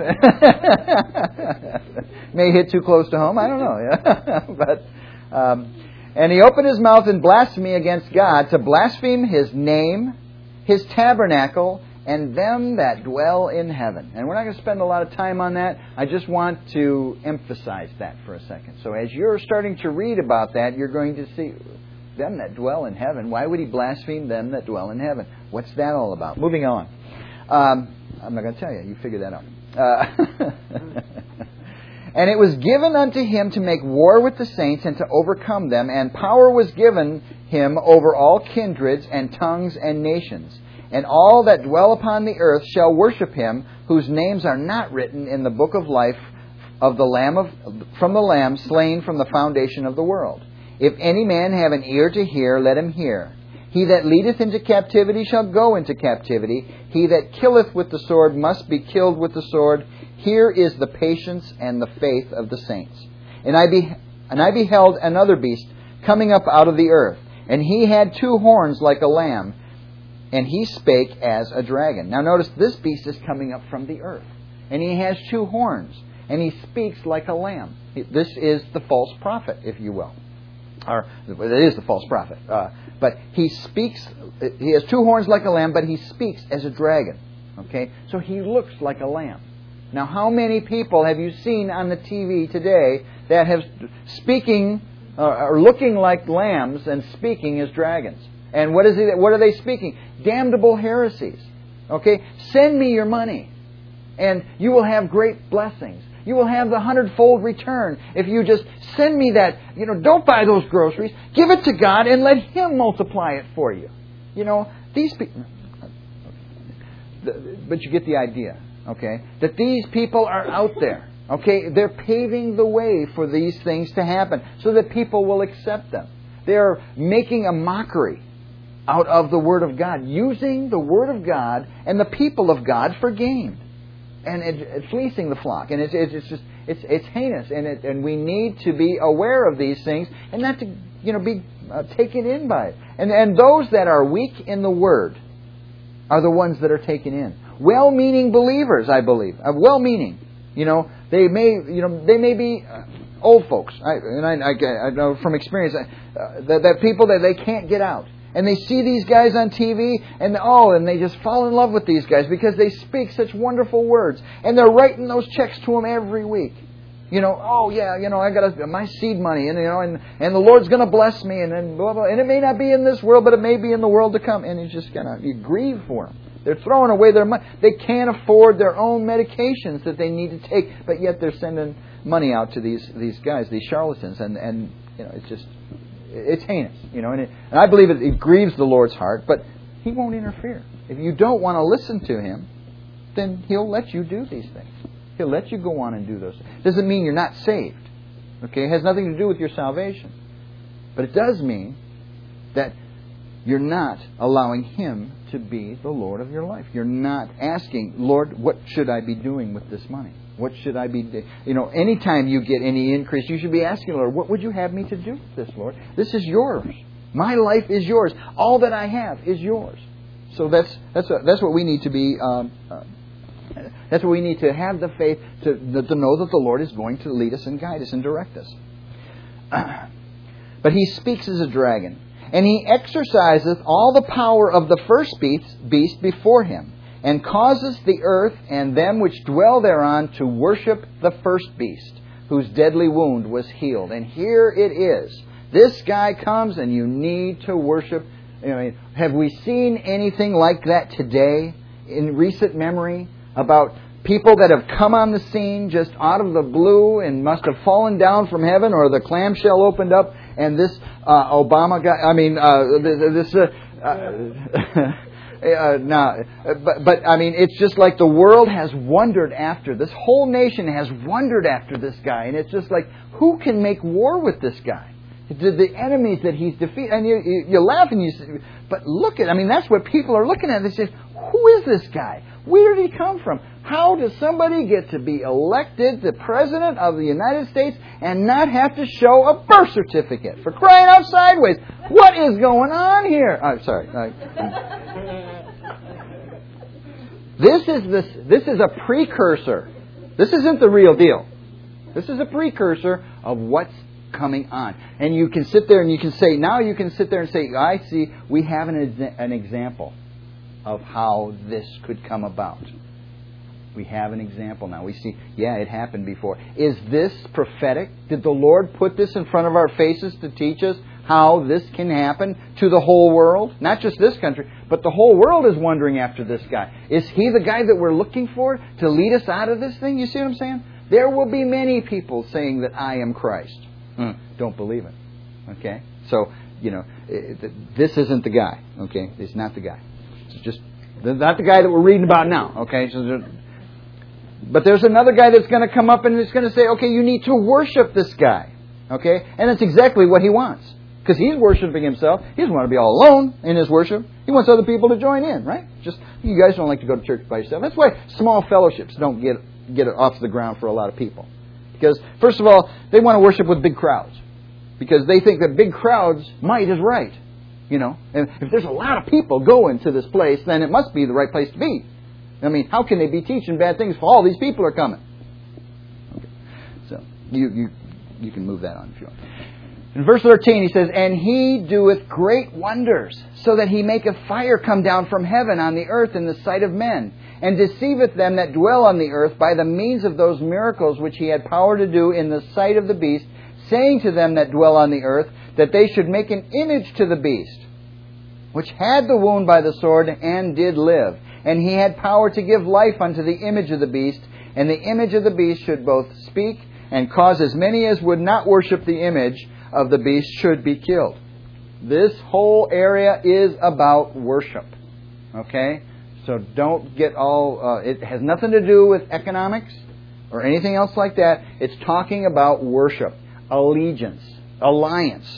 may hit too close to home. I don't know. Yeah, but and he opened his mouth in blasphemy against God, to blaspheme His name, His tabernacle, and them that dwell in heaven. And we're not going to spend a lot of time on that. I just want to emphasize that for a second. So as you're starting to read about that, you're going to see them that dwell in heaven. Why would he blaspheme them that dwell in heaven? What's that all about? Moving on. I'm not going to tell you. You figure that out. And it was given unto him to make war with the saints and to overcome them. And power was given him over all kindreds and tongues and nations. And all that dwell upon the earth shall worship him, whose names are not written in the book of life of the Lamb from the Lamb slain from the foundation of the world. If any man have an ear to hear, let him hear. He that leadeth into captivity shall go into captivity. He that killeth with the sword must be killed with the sword. Here is the patience and the faith of the saints. And I beheld another beast coming up out of the earth, and he had 2 horns like a lamb, and he spake as a dragon. Now notice, this beast is coming up from the earth, and he has 2 horns, and he speaks like a lamb. This is the false prophet, if you will. Or, it is the false prophet. But he speaks, he has 2 horns like a lamb, but he speaks as a dragon. Okay? So he looks like a lamb. Now, how many people have you seen on the TV today that have speaking, or looking like lambs and speaking as dragons? And what are they speaking? Damnable heresies. Okay? Send me your money, and you will have great blessings. You will have the 100-fold return if you just send me that. Don't buy those groceries. Give it to God and let Him multiply it for you. These people. But you get the idea, okay? That these people are out there, okay? They're paving the way for these things to happen so that people will accept them. They're making a mockery out of the Word of God, using the Word of God and the people of God for gain, and fleecing the flock. And it's heinous, and we need to be aware of these things and not to be taken in by it. And those that are weak in the Word are the ones that are taken in. Well-meaning believers, I believe, well-meaning. They may be old folks. I know from experience that people that they can't get out. And they see these guys on TV, and they just fall in love with these guys because they speak such wonderful words. And they're writing those checks to them every week. I got my seed money, and the Lord's going to bless me, and then blah, blah. And it may not be in this world, but it may be in the world to come. And you grieve for them. They're throwing away their money. They can't afford their own medications that they need to take, but yet they're sending money out to these guys, these charlatans, and it's heinous, and I believe it grieves the Lord's heart, but He won't interfere. If you don't want to listen to Him, then He'll let you do these things. He'll let you go on and do those things. Doesn't mean you're not saved. Okay, it has nothing to do with your salvation, but it does mean that you're not allowing Him to be the Lord of your life. You're not asking, Lord, what should I be doing with this money? What should I be doing? Anytime you get any increase, you should be asking, Lord, what would you have me to do with this, Lord? This is yours. My life is yours. All that I have is yours. So that's what we need to be. That's what we need to have the faith to know that the Lord is going to lead us and guide us and direct us. But He speaks as a dragon, and He exerciseth all the power of the first beast before Him, and causes the earth and them which dwell thereon to worship the first beast, whose deadly wound was healed. And here it is. This guy comes, and you need to worship. Have we seen anything like that today in recent memory about people that have come on the scene just out of the blue and must have fallen down from heaven, or the clamshell opened up, and this Obama guy, it's just like the world has wondered after. This whole nation has wondered after this guy. And it's just like, who can make war with this guy? The enemies that he's defeated. And you laugh and you say, but look at, that's what people are looking at. They say, who is this guy? Where did he come from? How does somebody get to be elected the President of the United States and not have to show a birth certificate? For crying out sideways. What is going on here? I'm sorry. This is a precursor. This isn't the real deal. This is a precursor of what's coming on. And you can sit there and you can say, I see, we have an example of how this could come about. We have an example now. We see, it happened before. Is this prophetic? Did the Lord put this in front of our faces to teach us how this can happen to the whole world? Not just this country, but the whole world is wondering after this guy. Is he the guy that we're looking for to lead us out of this thing? You see what I'm saying? There will be many people saying that I am Christ. Don't believe it. Okay? So, this isn't the guy. Okay? It's not the guy. It's just not the guy that we're reading about now. Okay? But there's another guy that's going to come up and it's going to say, okay, you need to worship this guy. Okay? And that's exactly what he wants. Because he's worshiping himself. He doesn't want to be all alone in his worship. He wants other people to join in, right? Just, you guys don't like to go to church by yourself. That's why small fellowships don't get it off the ground for a lot of people. Because, first of all, they want to worship with big crowds. Because they think that big crowds might is right. And if there's a lot of people going to this place, then it must be the right place to be. How can they be teaching bad things if all these people are coming? Okay. So, you can move that on if you want. In verse 13 he says, and He doeth great wonders, so that He maketh fire come down from heaven on the earth in the sight of men, and deceiveth them that dwell on the earth by the means of those miracles which He had power to do in the sight of the beast, saying to them that dwell on the earth, that they should make an image to the beast, which had the wound by the sword, and did live. And he had power to give life unto the image of the beast, and the image of the beast should both speak, and cause as many as would not worship the image of the beast should be killed. This whole area is about worship. Okay? So don't get all... it has nothing to do with economics or anything else like that. It's talking about worship, allegiance, alliance.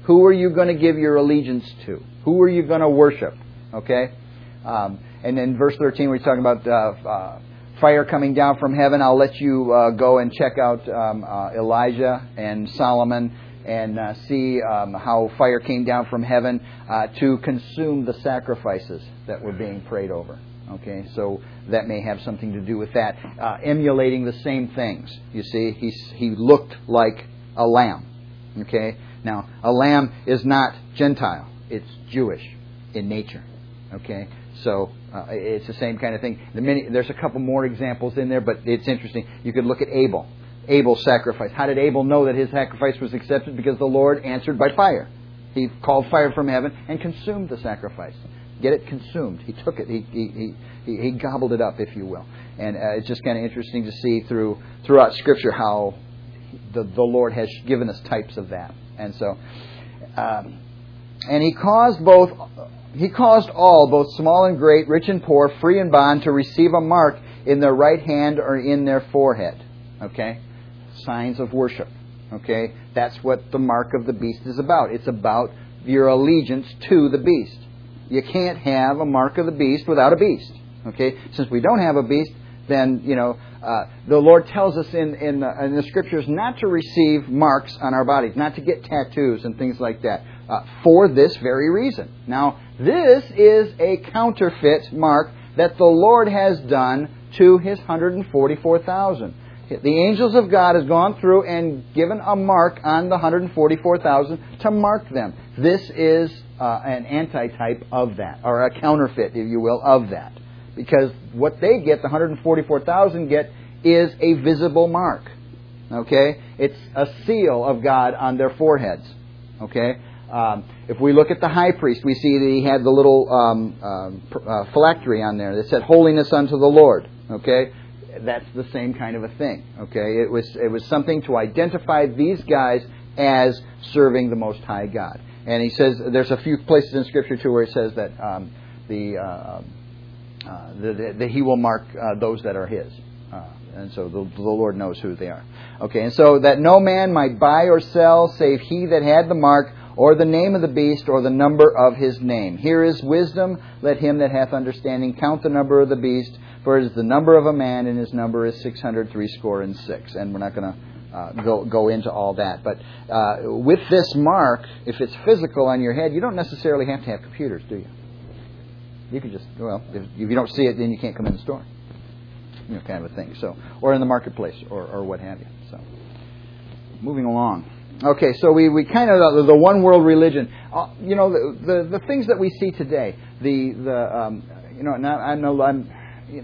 Who are you going to give your allegiance to? Who are you going to worship? Okay? And then verse 13, we're talking about fire coming down from heaven. I'll let you go and check out Elijah and Solomon and see how fire came down from heaven to consume the sacrifices that were being prayed over. Okay, so that may have something to do with that. Emulating the same things. You see, he looked like a lamb. Okay, now a lamb is not Gentile; it's Jewish in nature. Okay, so it's the same kind of thing. There's a couple more examples in there, but it's interesting. You could look at Abel. Abel's sacrifice. How did Abel know that his sacrifice was accepted? Because the Lord answered by fire. He called fire from heaven and consumed the sacrifice. Get it? Consumed. He took it. He gobbled it up, if you will. And it's just kind of interesting to see throughout Scripture how the Lord has given us types of that. And so, and He caused all, both small and great, rich and poor, free and bond, to receive a mark in their right hand or in their forehead. Okay? Signs of worship. Okay? That's what the mark of the beast is about. It's about your allegiance to the beast. You can't have a mark of the beast without a beast. Okay? Since we don't have a beast, then, the Lord tells us in the Scriptures not to receive marks on our bodies, not to get tattoos and things like that, for this very reason. Now, this is a counterfeit mark that the Lord has done to His 144,000. The angels of God has gone through and given a mark on the 144,000 to mark them. This is an antitype of that, or a counterfeit, if you will, of that. Because what they get, the 144,000 get, is a visible mark. Okay? It's a seal of God on their foreheads. Okay? If we look at the high priest, we see that he had the little phylactery on there that said, "Holiness unto the Lord." Okay? That's the same kind of a thing. Okay? It was something to identify these guys as serving the Most High God. And he says, there's a few places in Scripture too where it says that that He will mark those that are His. And so the Lord knows who they are. Okay, and so that no man might buy or sell save he that had the mark, or the name of the beast, or the number of his name. Here is wisdom. Let him that hath understanding count the number of the beast, for it is the number of a man, and his number is 666. And we're not going to go into all that. But with this mark, if it's physical on your head, you don't necessarily have to have computers, do you? You can just, if you don't see it, then you can't come in the store. Kind of a thing. So, or in the marketplace, or what have you. So, moving along. Okay, so we kind of the one world religion. The things that we see today. I know I'm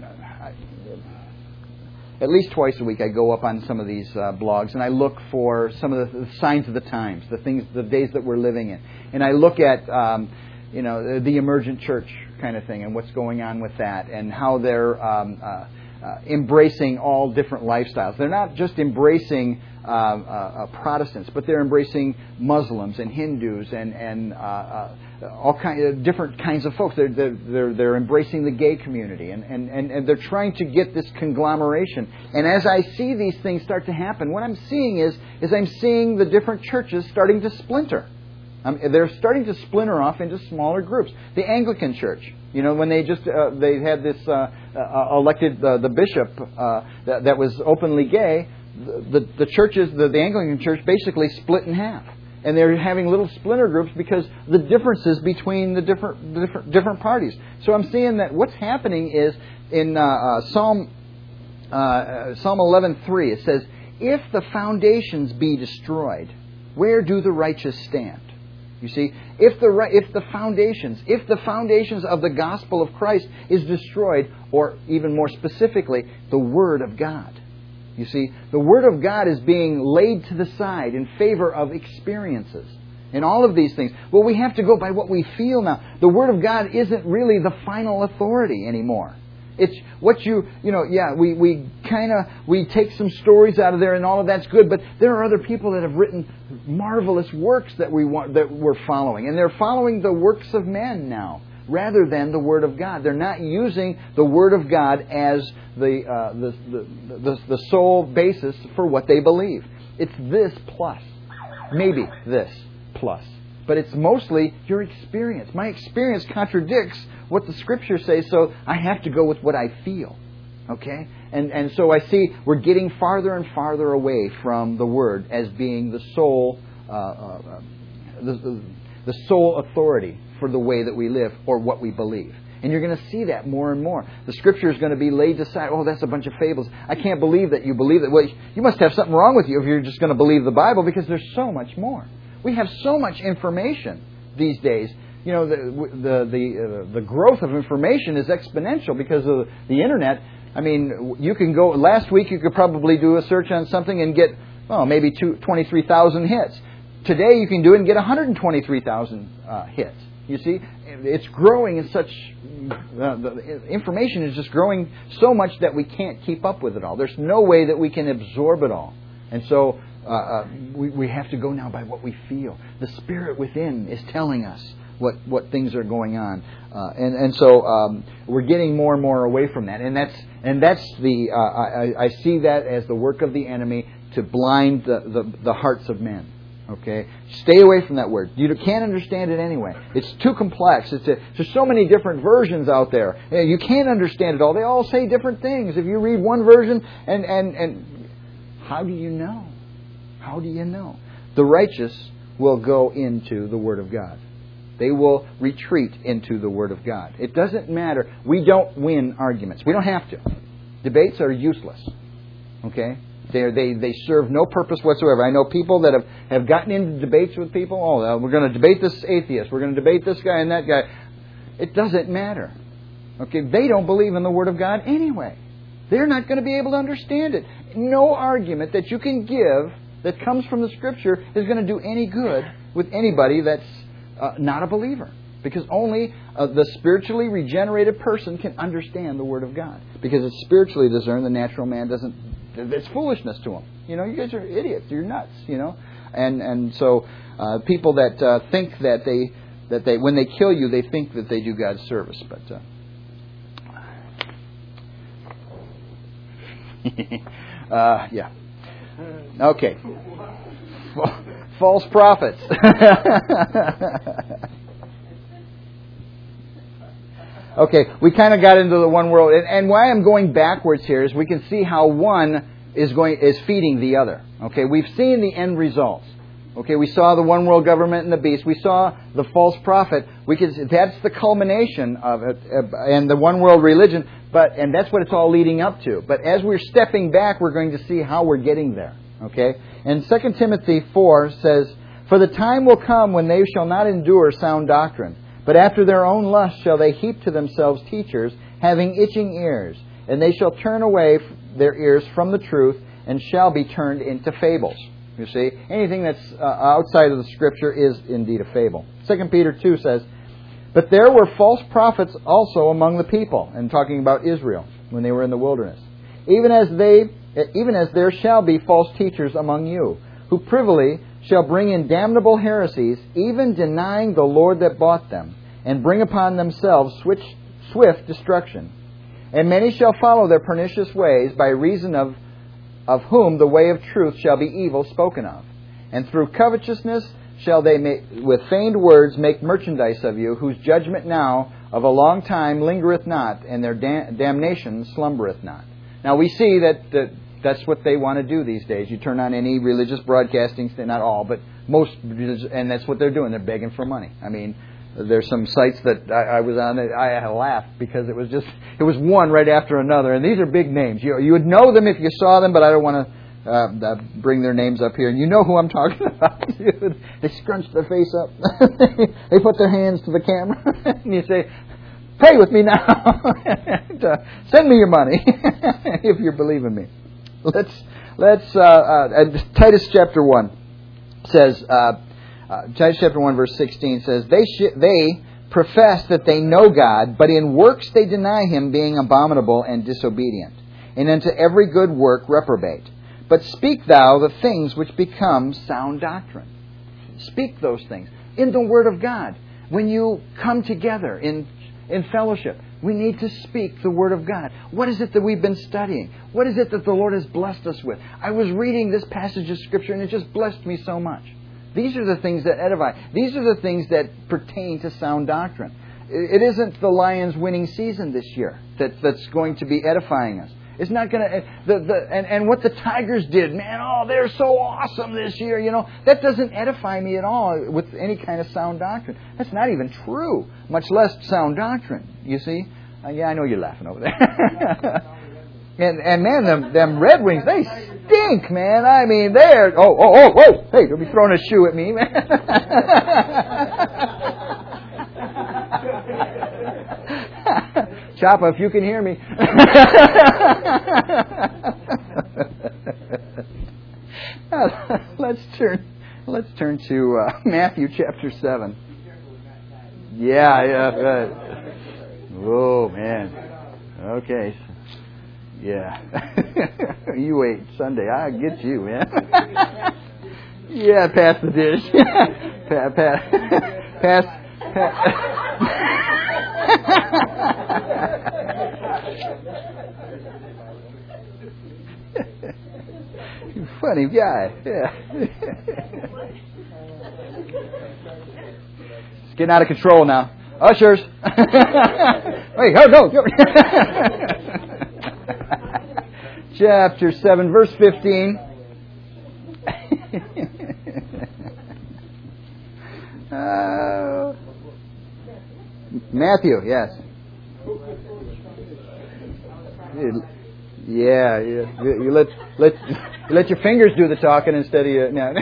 at least twice a week I go up on some of these blogs and I look for some of the signs of the times, the days that we're living in, and I look at the emergent church kind of thing and what's going on with that and how they're embracing all different lifestyles. They're not just embracing Protestants, but they're embracing Muslims and Hindus and all different kinds of folks. They're embracing the gay community and they're trying to get this conglomeration. And as I see these things start to happen, what I'm seeing is I'm seeing the different churches starting to splinter. They're starting to splinter off into smaller groups. The Anglican Church, when they had this elected the bishop that was openly gay, the churches, the Anglican Church basically split in half, and they're having little splinter groups because the differences between the different parties. So I'm seeing that what's happening is in Psalm 11:3 it says, "If the foundations be destroyed, where do the righteous stand?" You see, if the foundations of the gospel of Christ is destroyed, or even more specifically, the Word of God. You see, the Word of God is being laid to the side in favor of experiences and all of these things. Well, we have to go by what we feel now. The Word of God isn't really the final authority anymore. It's what we take some stories out of there and all of that's good, but there are other people that have written marvelous works that we're following, and they're following the works of men now rather than the Word of God. They're not using the Word of God as the sole basis for what they believe. It's this plus, maybe this plus. but it's mostly your experience. My experience contradicts what the Scriptures say, so I have to go with what I feel. Okay? And so I see we're getting farther and farther away from the Word as being the sole the sole authority for the way that we live or what we believe. And you're going to see that more and more. The Scripture is going to be laid aside. Oh, that's a bunch of fables. I can't believe that you believe that. Well, you must have something wrong with you if you're just going to believe the Bible, because there's so much more. We have so much information these days. You know, the growth of information is exponential because of the Internet. I mean, you can go... Last week you could probably do a search on something and get, maybe 23,000 hits. Today you can do it and get 123,000 hits. You see, it's growing in such... the information is just growing so much that we can't keep up with it all. There's no way that we can absorb it all. And so we have to go now by what we feel. The Spirit within is telling us what things are going on. And so we're getting more and more away from that. And that's the... I see that as the work of the enemy to blind the hearts of men. Okay, stay away from that word. You can't understand it anyway. It's too complex. There's so many different versions out there. You can't understand it all. They all say different things. If you read one version, and how do you know? How do you know? The righteous will go into the Word of God. They will retreat into the Word of God. It doesn't matter. We don't win arguments. We don't have to. Debates are useless. Okay? They serve no purpose whatsoever. I know people that have gotten into debates with people. Oh, we're going to debate this atheist. We're going to debate this guy and that guy. It doesn't matter. Okay, they don't believe in the Word of God anyway. They're not going to be able to understand it. No argument that you can give that comes from the Scripture is going to do any good with anybody that's not a believer. Because only the spiritually regenerated person can understand the Word of God. Because it's spiritually discerned. The natural man doesn't... It's foolishness to them. You know, you guys are idiots. You're nuts. You know, and so people that think that they when they kill you, they think that they do God's service. But yeah, okay. False prophets. Okay, we kind of got into the one world, and why I'm going backwards here is we can see how one is feeding the other. Okay, we've seen the end results. Okay, we saw the one world government and the beast. We saw the false prophet. That's the culmination of it, and the one world religion. And that's what it's all leading up to. But as we're stepping back, we're going to see how we're getting there. Okay, and 2 Timothy 4 says, "For the time will come when they shall not endure sound doctrine. But after their own lust shall they heap to themselves teachers, having itching ears. And they shall turn away their ears from the truth, and shall be turned into fables." You see, anything that's outside of the Scripture is indeed a fable. 2 Peter 2 says, "But there were false prophets also among the people," and talking about Israel when they were in the wilderness, even as there shall be false teachers among you, who privily shall bring in damnable heresies, even denying the Lord that bought them, and bring upon themselves swift destruction. And many shall follow their pernicious ways, by reason of whom the way of truth shall be evil spoken of. And through covetousness shall they with feigned words make merchandise of you, whose judgment now of a long time lingereth not, and their damnation slumbereth not. Now we see that that's what they want to do these days. You turn on any religious broadcasting, not all, but most, and that's what they're doing. They're begging for money. I mean, there's some sites that I was on that I had to laugh because it was one right after another. And these are big names. You would know them if you saw them, but I don't want to bring their names up here. And you know who I'm talking about. They scrunch their face up. They put their hands to the camera. And you say, "Pray with me now. Send me your money if you believe in me." Let's Titus chapter 1 says, Titus chapter 1 verse 16 says, they profess that they know God, but in works they deny Him, being abominable and disobedient, and unto every good work reprobate. But speak thou the things which become sound doctrine. Speak those things in the Word of God. When you come together in fellowship, we need to speak the Word of God. What is it that we've been studying? What is it that the Lord has blessed us with? I was reading this passage of Scripture and it just blessed me so much. These are the things that edify. These are the things that pertain to sound doctrine. It isn't the Lions winning season this year that's going to be edifying us. It's not going to... And what the Tigers did, man, they're so awesome this year, That doesn't edify me at all with any kind of sound doctrine. That's not even true, much less sound doctrine, you see? Yeah, I know you're laughing over there. and man, them Red Wings, they stink, man. I mean, they're... Whoa! Hey, don't be throwing a shoe at me, man. Chapa, if you can hear me. Let's turn to Matthew chapter 7. Yeah. Oh man. Okay. Yeah. You wait Sunday. I get you, man. Yeah, pass the dish. Pass. You funny guy. Yeah. It's getting out of control now. Ushers. Wait, go. Chapter 7, verse 15. Matthew, yes. Yeah. You let your fingers do the talking instead of your... No.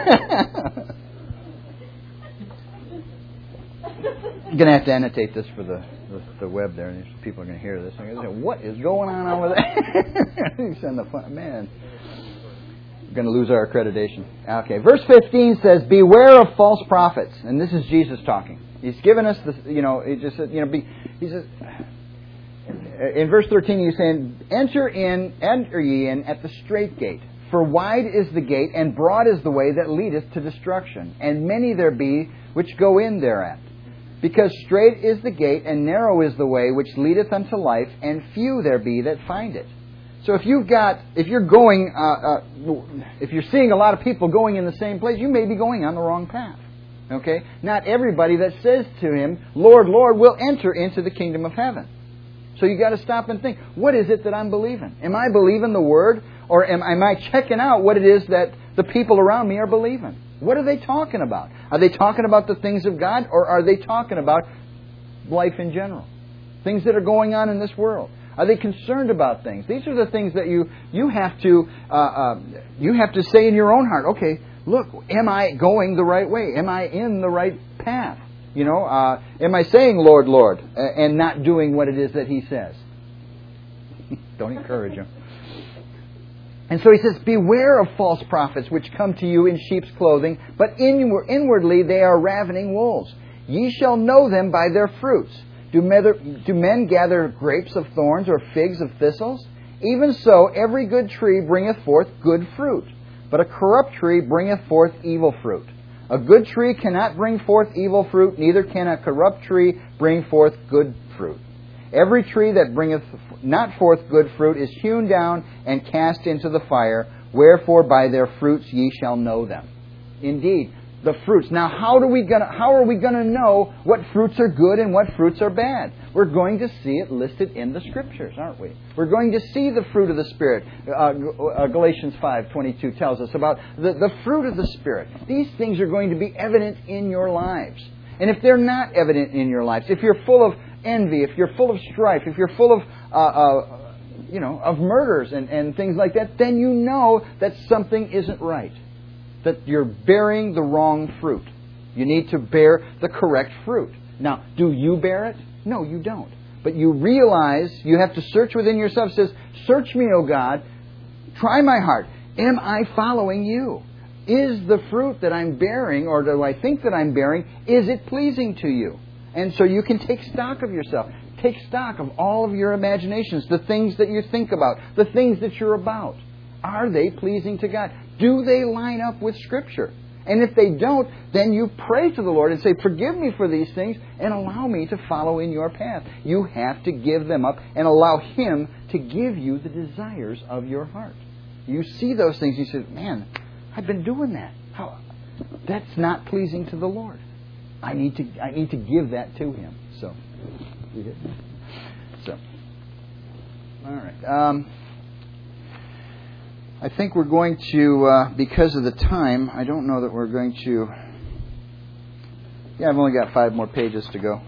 You're going to have to annotate this for the web there. People are going to hear this. They're going to say, what is going on over there? You send the fun... Man. We're going to lose our accreditation. Okay. Verse 15 says, beware of false prophets. And this is Jesus talking. He's given us this, he just said, he says... In verse 13, he's saying, enter ye in at the strait gate. For wide is the gate, and broad is the way that leadeth to destruction. And many there be which go in thereat. Because strait is the gate, and narrow is the way which leadeth unto life, and few there be that find it. So if you're seeing a lot of people going in the same place, you may be going on the wrong path. Okay? Not everybody that says to him, Lord, Lord, will enter into the kingdom of heaven. So you got to stop and think, what is it that I'm believing? Am I believing the Word? Or am I checking out what it is that the people around me are believing? What are they talking about? Are they talking about the things of God? Or are they talking about life in general? Things that are going on in this world? Are they concerned about things? These are the things that you have to say in your own heart. Okay, look, am I going the right way? Am I in the right path? Am I saying, Lord, Lord, and not doing what it is that He says? Don't encourage him. And so he says, beware of false prophets which come to you in sheep's clothing, but inwardly they are ravening wolves. Ye shall know them by their fruits. Do men gather grapes of thorns or figs of thistles? Even so, every good tree bringeth forth good fruit, but a corrupt tree bringeth forth evil fruit. A good tree cannot bring forth evil fruit, neither can a corrupt tree bring forth good fruit. Every tree that bringeth not forth good fruit is hewn down and cast into the fire. Wherefore by their fruits ye shall know them. Indeed, the fruits. Now, how are we gonna know what fruits are good and what fruits are bad? We're going to see it listed in the Scriptures, aren't we? We're going to see the fruit of the Spirit. Galatians 5:22 tells us about the fruit of the Spirit. These things are going to be evident in your lives. And if they're not evident in your lives, if you're full of envy, if you're full of strife, if you're full of murders and things like that, then you know that something isn't right. That you're bearing the wrong fruit. You need to bear the correct fruit. Now, do you bear it? No, you don't. But you realize you have to search within yourself. It says, search me, O God. Try my heart. Am I following you? Is the fruit that I'm bearing, or do I think that I'm bearing, is it pleasing to you? And so you can take stock of yourself. Take stock of all of your imaginations, the things that you think about, the things that you're about. Are they pleasing to God? Do they line up with Scripture? And if they don't, then you pray to the Lord and say, forgive me for these things and allow me to follow in your path. You have to give them up and allow Him to give you the desires of your heart. You see those things, you say, man, I've been doing that. that's not pleasing to the Lord. I need to give that to Him. So, all right. I think we're going to, because of the time, I don't know that we're going to. Yeah, I've only got 5 more pages to go.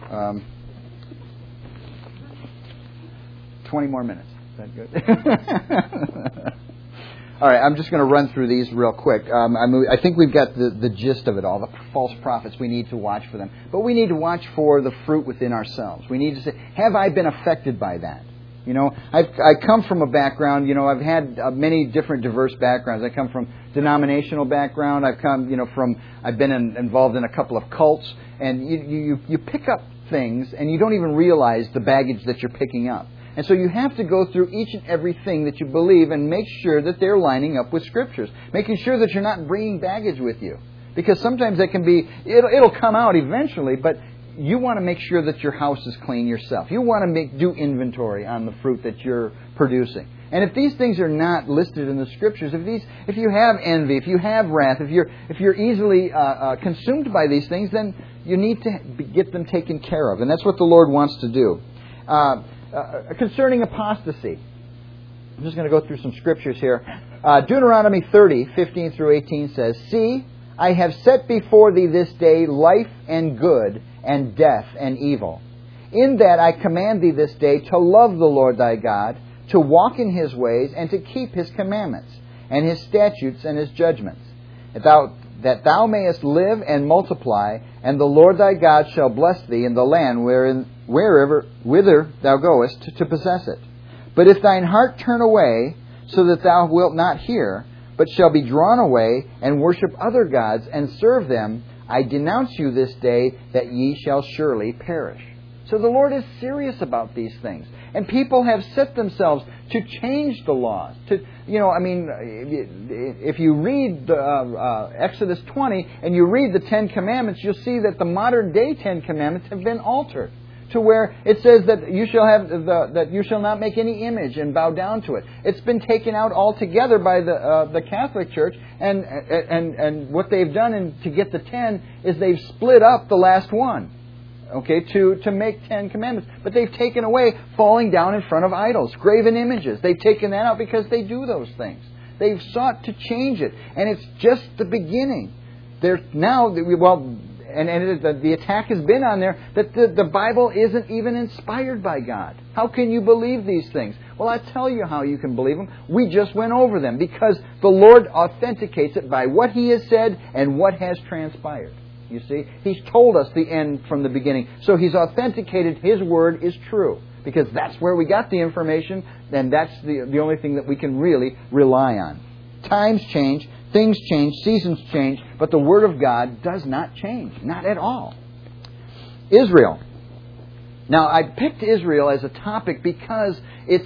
20 more minutes. Is that good? All right, I'm just going to run through these real quick. I think we've got the gist of it all. The false prophets, we need to watch for them. But we need to watch for the fruit within ourselves. We need to say, have I been affected by that? You know, I come from a background, I've had many different diverse backgrounds. I come from denominational background. I've been involved in a couple of cults. And you pick up things and you don't even realize the baggage that you're picking up. And so you have to go through each and everything that you believe and make sure that they're lining up with Scriptures. Making sure that you're not bringing baggage with you. Because sometimes that can be, it'll come out eventually, but you want to make sure that your house is clean yourself. You want to do inventory on the fruit that you're producing. And if these things are not listed in the Scriptures, if you have envy, if you have wrath, if you're easily consumed by these things, then you need to get them taken care of. And that's what the Lord wants to do. Concerning apostasy, I'm just going to go through some Scriptures here. Deuteronomy 30:15 through 18 says, "See, I have set before thee this day life and good, and death and evil. In that I command thee this day to love the Lord thy God, to walk in His ways, and to keep His commandments, and His statutes and His judgments, that thou mayest live and multiply, and the Lord thy God shall bless thee in the land whither thou goest to possess it. But if thine heart turn away, so that thou wilt not hear, but shall be drawn away, and worship other gods, and serve them, I denounce you this day that ye shall surely perish." So the Lord is serious about these things. And people have set themselves to change the laws. If you read Exodus 20 and you read the 10 Commandments, you'll see that the modern day 10 Commandments have been altered to where it says that you shall not make any image and bow down to it. It's been taken out altogether by the Catholic Church, and what they've done to get the 10 is they've split up the last one. Okay, to make 10 Commandments. But they've taken away falling down in front of idols, graven images. They've taken that out because they do those things. They've sought to change it. And it's just the beginning. The attack has been on there that the Bible isn't even inspired by God. How can you believe these things? Well, I tell you how you can believe them. We just went over them because the Lord authenticates it by what He has said and what has transpired. You see, He's told us the end from the beginning. So He's authenticated His Word is true. Because that's where we got the information, and that's the only thing that we can really rely on. Times change, things change, seasons change, but the Word of God does not change. Not at all. Israel. Now, I picked Israel as a topic because it's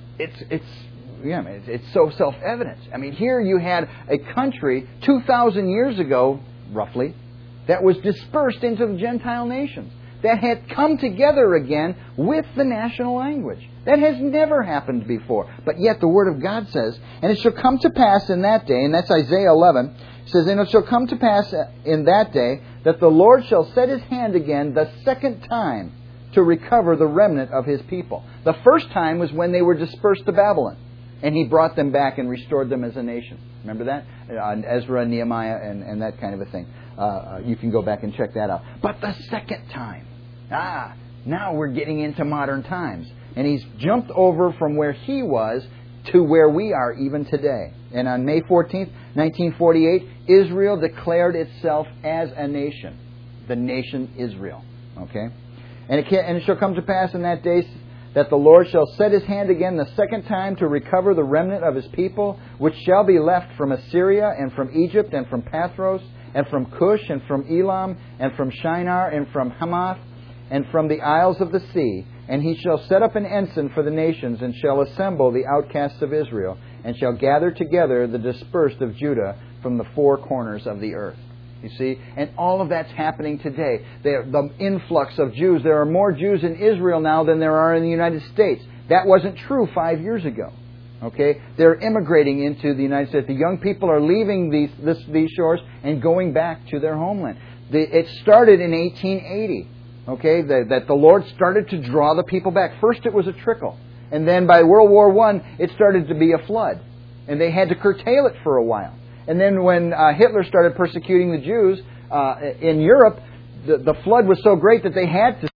so self-evident. I mean, here you had a country 2,000 years ago, roughly, that was dispersed into the Gentile nations, that had come together again with the national language. That has never happened before. But yet the Word of God says, "And it shall come to pass in that day," and that's Isaiah 11, says, "And it shall come to pass in that day that the Lord shall set His hand again the second time to recover the remnant of His people." The first time was when they were dispersed to Babylon. And He brought them back and restored them as a nation. Remember that? Ezra and Nehemiah and that kind of a thing. You can go back and check that out. But the second time, now we're getting into modern times. And He's jumped over from where He was to where we are even today. And on May 14th, 1948, Israel declared itself as a nation. The nation Israel. Okay? And it shall come to pass in that day that the Lord shall set His hand again the second time to recover the remnant of His people, which shall be left from Assyria and from Egypt and from Pathros and from Cush and from Elam and from Shinar and from Hamath and from the isles of the sea. And He shall set up an ensign for the nations and shall assemble the outcasts of Israel and shall gather together the dispersed of Judah from the four corners of the earth. You see? And all of that's happening today. The influx of Jews. There are more Jews in Israel now than there are in the United States. That wasn't true 5 years ago. Okay, they're immigrating into the United States. The young people are leaving these shores and going back to their homeland. It started in 1880. Okay, that the Lord started to draw the people back. First, it was a trickle, and then by World War I, it started to be a flood, and they had to curtail it for a while. And then when Hitler started persecuting the Jews in Europe, the flood was so great that they had to